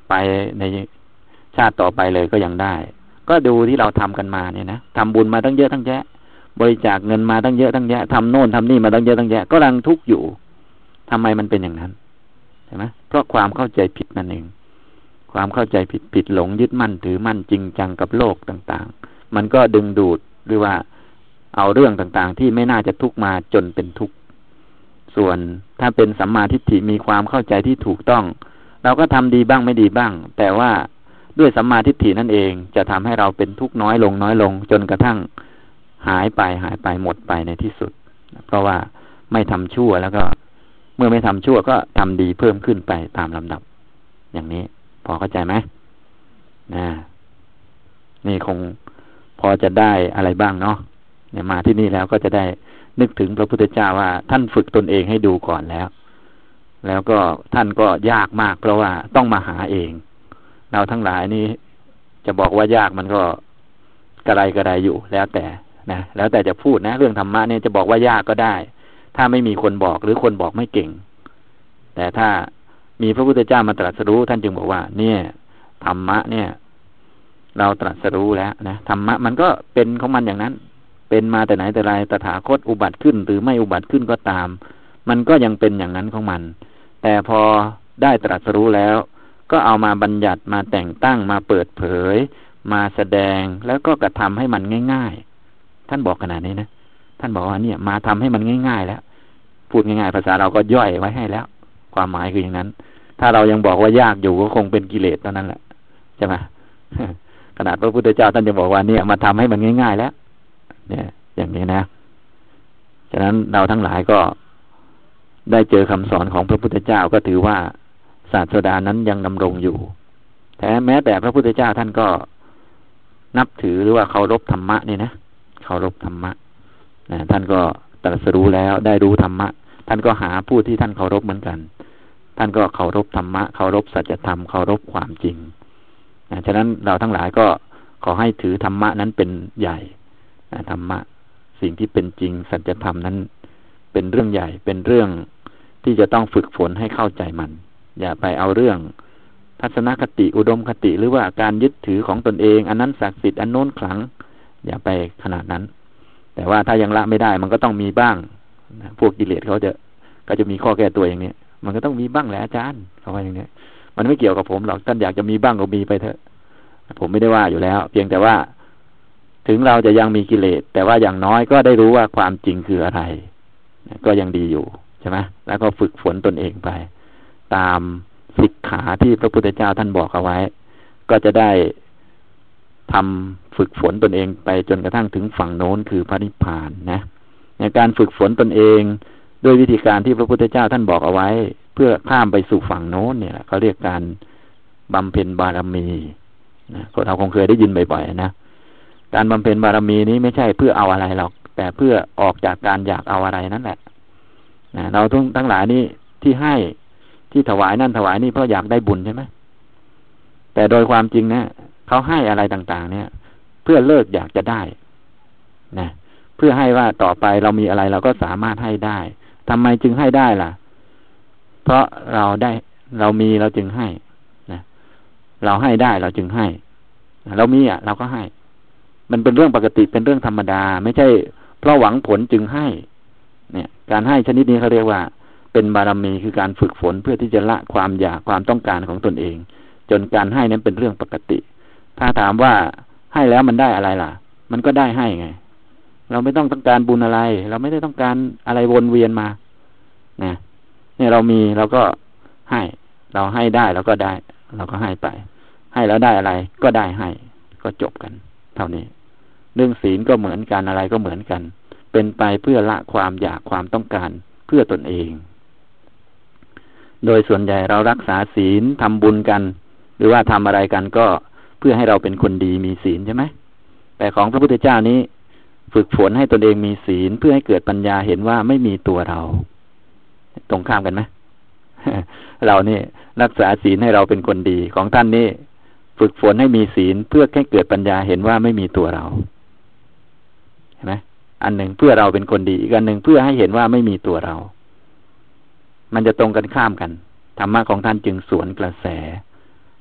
ไปในชาติต่อไปเลยก็ยังได้ก็ดูที่เราทำกันมาเนี่ยนะทำบุญมาตั้งเยอะตั้งแยะบริจาคเงินมาตั้งเยอะตั้งแยะทำโน่นทำนี่มาตั้งเยอะตั้งแยะก็รังทุกข์อยู่ทำไมมันเป็นอย่างนั้นใช่ไหมเพราะความเข้าใจผิดนั่นเองความเข้าใจผิดผิดหลงยึดมั่นถือมั่นจริงจังกับโลกต่างๆมันก็ดึงดูดหรือว่าเอาเรื่องต่างๆที่ไม่น่าจะทุกข์มาจนเป็นทุกข์ส่วนถ้าเป็นสัมมาทิฏฐิมีความเข้าใจที่ถูกต้องเราก็ทำดีบ้างไม่ดีบ้างแต่ว่าด้วยสัมมาทิฏฐินั่นเองจะทำให้เราเป็นทุกข์น้อยลงน้อยลงจนกระทั่งหายไปหายไปหมดไปในที่สุดเพราะว่าไม่ทำชั่วแล้วก็เมื่อไม่ทำชั่วก็ทำดีเพิ่มขึ้นไปตามลำดับอย่างนี้พอเข้าใจไหมนะนี่คงพอจะได้อะไรบ้างเนาะเนี่ยมาที่นี่แล้วก็จะได้นึกถึงพระพุทธเจ้าว่าท่านฝึกตนเองให้ดูก่อนแล้วแล้วก็ท่านก็ยากมากเพราะว่าต้องมาหาเองเราทั้งหลายนี่จะบอกว่ายากมันก็กระไรกระไรอยู่แล้วแต่นะแล้วแต่จะพูดนะเรื่องธรรมะเนี่ยจะบอกว่ายากก็ได้ถ้าไม่มีคนบอกหรือคนบอกไม่เก่งแต่ถ้ามีพระพุทธเจ้ามาตรัสรู้ท่านจึงบอกว่าเนี่ยธรรมะเนี่ยเราตรัสรู้แล้วนะธรรมะมันก็เป็นของมันอย่างนั้นเป็นมาแต่ไหนแต่ไรตถาคตอุบัติขึ้นหรือไม่อุบัติขึ้นก็ตามมันก็ยังเป็นอย่างนั้นของมันแต่พอได้ตรัสรู้แล้วก็เอามาบัญญัติมาแต่งตั้งมาเปิดเผยมาแสดงแล้วก็กระทำให้มันง่ายๆท่านบอกขนาดนี้นะท่านบอกว่าเนี่ยมาทำให้มันง่ายๆแล้วพูดง่ายๆภาษาเราก็ย่อยไว้ให้แล้วความหมายคืออย่างนั้นถ้าเรายังบอกว่ายากอยู่ก็คงเป็นกิเลสเท่านั้นแหละใช่ไหม ขนาดพระพุทธเจ้าท่านจะบอกว่าเนี่ยมาทำให้มันง่ายๆแล้วเนี่ยอย่างนี้นะฉะนั้นเราทั้งหลายก็ได้เจอคำสอนของพระพุทธเจ้าก็ถือว่าศาสดานั้นยังดำรงอยู่แต่แม้แต่พระพุทธเจ้าท่านก็นับถือหรือว่าเคารพธรรมะนี่นะเคารพธรรมะนะท่านก็ตรัสรู้แล้วได้รู้ธรรมะท่านก็หาผู้ที่ท่านเคารพเหมือนกันท่านก็เคารพธรรมะเคารพสัจธรรมเคารพความจริงนะฉะนั้นเราทั้งหลายก็ขอให้ถือธรรมะนั้นเป็นใหญ่นะธรรมะสิ่งที่เป็นจริงสัจธรรมนั้นเป็นเรื่องใหญ่เป็นเรื่องที่จะต้องฝึกฝนให้เข้าใจมันอย่าไปเอาเรื่องทัศนคติอุดมคติหรือว่าการยึดถือของตนเองอันนั้นศักดิ์สิทธิ์อันโน้นขลังอย่าไปขนาดนั้นแต่ว่าถ้ายังละไม่ได้มันก็ต้องมีบ้างนะพวกกิเลสเขาจะก็จะมีข้อแก้ตัวอย่างนี้มันก็ต้องมีบ้างแหละอาจารย์เขาว่าอย่างนี้มันไม่เกี่ยวกับผมหรอกท่านอยากจะมีบ้างก็มีไปเถอะผมไม่ได้ว่าอยู่แล้วเพียงแต่ว่าถึงเราจะยังมีกิเลสแต่ว่าอย่างน้อยก็ได้รู้ว่าความจริงคืออะไรก็ยังดีอยู่ใช่ไหมแล้วก็ฝึกฝนตนเองไปตามสิกขาที่พระพุทธเจ้าท่านบอกเอาไว้ก็จะได้ทำฝึกฝนตนเองไปจนกระทั่งถึงฝั่งโน้นคือพระนิพพานนะในการฝึกฝนตนเองด้วยวิธีการที่พระพุทธเจ้าท่านบอกเอาไว้เพื่อข้ามไปสู่ฝั่งโน้นเนี่ยเขาเรียกการบำเพ็ญบารมีนะพวกเราคงเคยได้ยินบ่อยๆนะการบำเพ็ญบารมีนี้ไม่ใช่เพื่อเอาอะไรหรอกแต่เพื่อออกจากการอยากเอาอะไรนั่นแหละนะเราทุกทั้งหลายนี่ที่ให้ที่ถวายนั่นถวายนี่เพราะอยากได้บุญใช่ไหมแต่โดยความจริงนะเขาให้อะไรต่างๆเนี่ยเพื่อเลิกอยากจะได้นะเพื่อให้ว่าต่อไปเรามีอะไรเราก็สามารถให้ได้ทำไมจึงให้ได้ล่ะเพราะเราได้เรามีเราจึงให้นะเราให้ได้เราจึงให้เรามีอ่ะเราก็ให้มันเป็นเรื่องปกติเป็นเรื่องธรรมดาไม่ใช่เพราะหวังผลจึงให้เนี่ยการให้ชนิดนี้เขาเรียกว่าเป็นบารมีคือการฝึกฝนเพื่อที่จะละความอยากความต้องการของตนเองจนการให้นั้นเป็นเรื่องปกติถ้าถามว่าให้แล้วมันได้อะไรล่ะมันก็ได้ให้ไงเราไม่ต้องต้องการบุญอะไรเราไม่ได้ต้องการอะไรวนเวียนมานะเนี่ยเรามีเราก็ให้เราให้ได้เราก็ได้เราก็ให้ไปให้แล้วได้อะไรก็ได้ให้ก็จบกันเท่านี้เรื่องศีลก็เหมือนกันอะไรก็เหมือนกันเป็นไปเพื่อละความอยากความต้องการเพื่อตนเองโดยส่วนใหญ่เรารักษาศีลทำบุญกันหรือว่าทำอะไรกันก็เพื่อให้เราเป็นคนดีมีศีลใช่ไหมแต่ของพระพุทธเจ้านี้ฝึกฝนให้ตนเองมีศีลเพื่อให้เกิดปัญญาเห็นว่าไม่มีตัวเราตรงข้ามกันไหม เรานี่รักษาศีลให้เราเป็นคนดีของท่านนี่ฝึกฝนให้มีศีลเพื่อให้เกิดปัญญาเห็นว่าไม่มีตัวเราเห็นไหมอันหนึ่งเพื่อเราเป็นคนดีอีกอันหนึ่งเพื่อให้เห็นว่าไม่มีตัวเรามันจะตรงกันข้ามกันธรรมะของท่านจึงสวนกระแส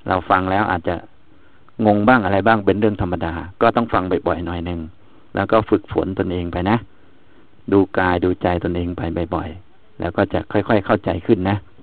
เราฟังแล้วอาจจะงงบ้างอะไรบ้างเป็นเรื่องธรรมดาก็ต้องฟังบ่อยๆหน่อยนึงแล้วก็ฝึกฝนตนเองไปนะดูกายดูใจตนเองไปบ่อยๆแล้วก็จะค่อยๆเข้าใจขึ้นนะ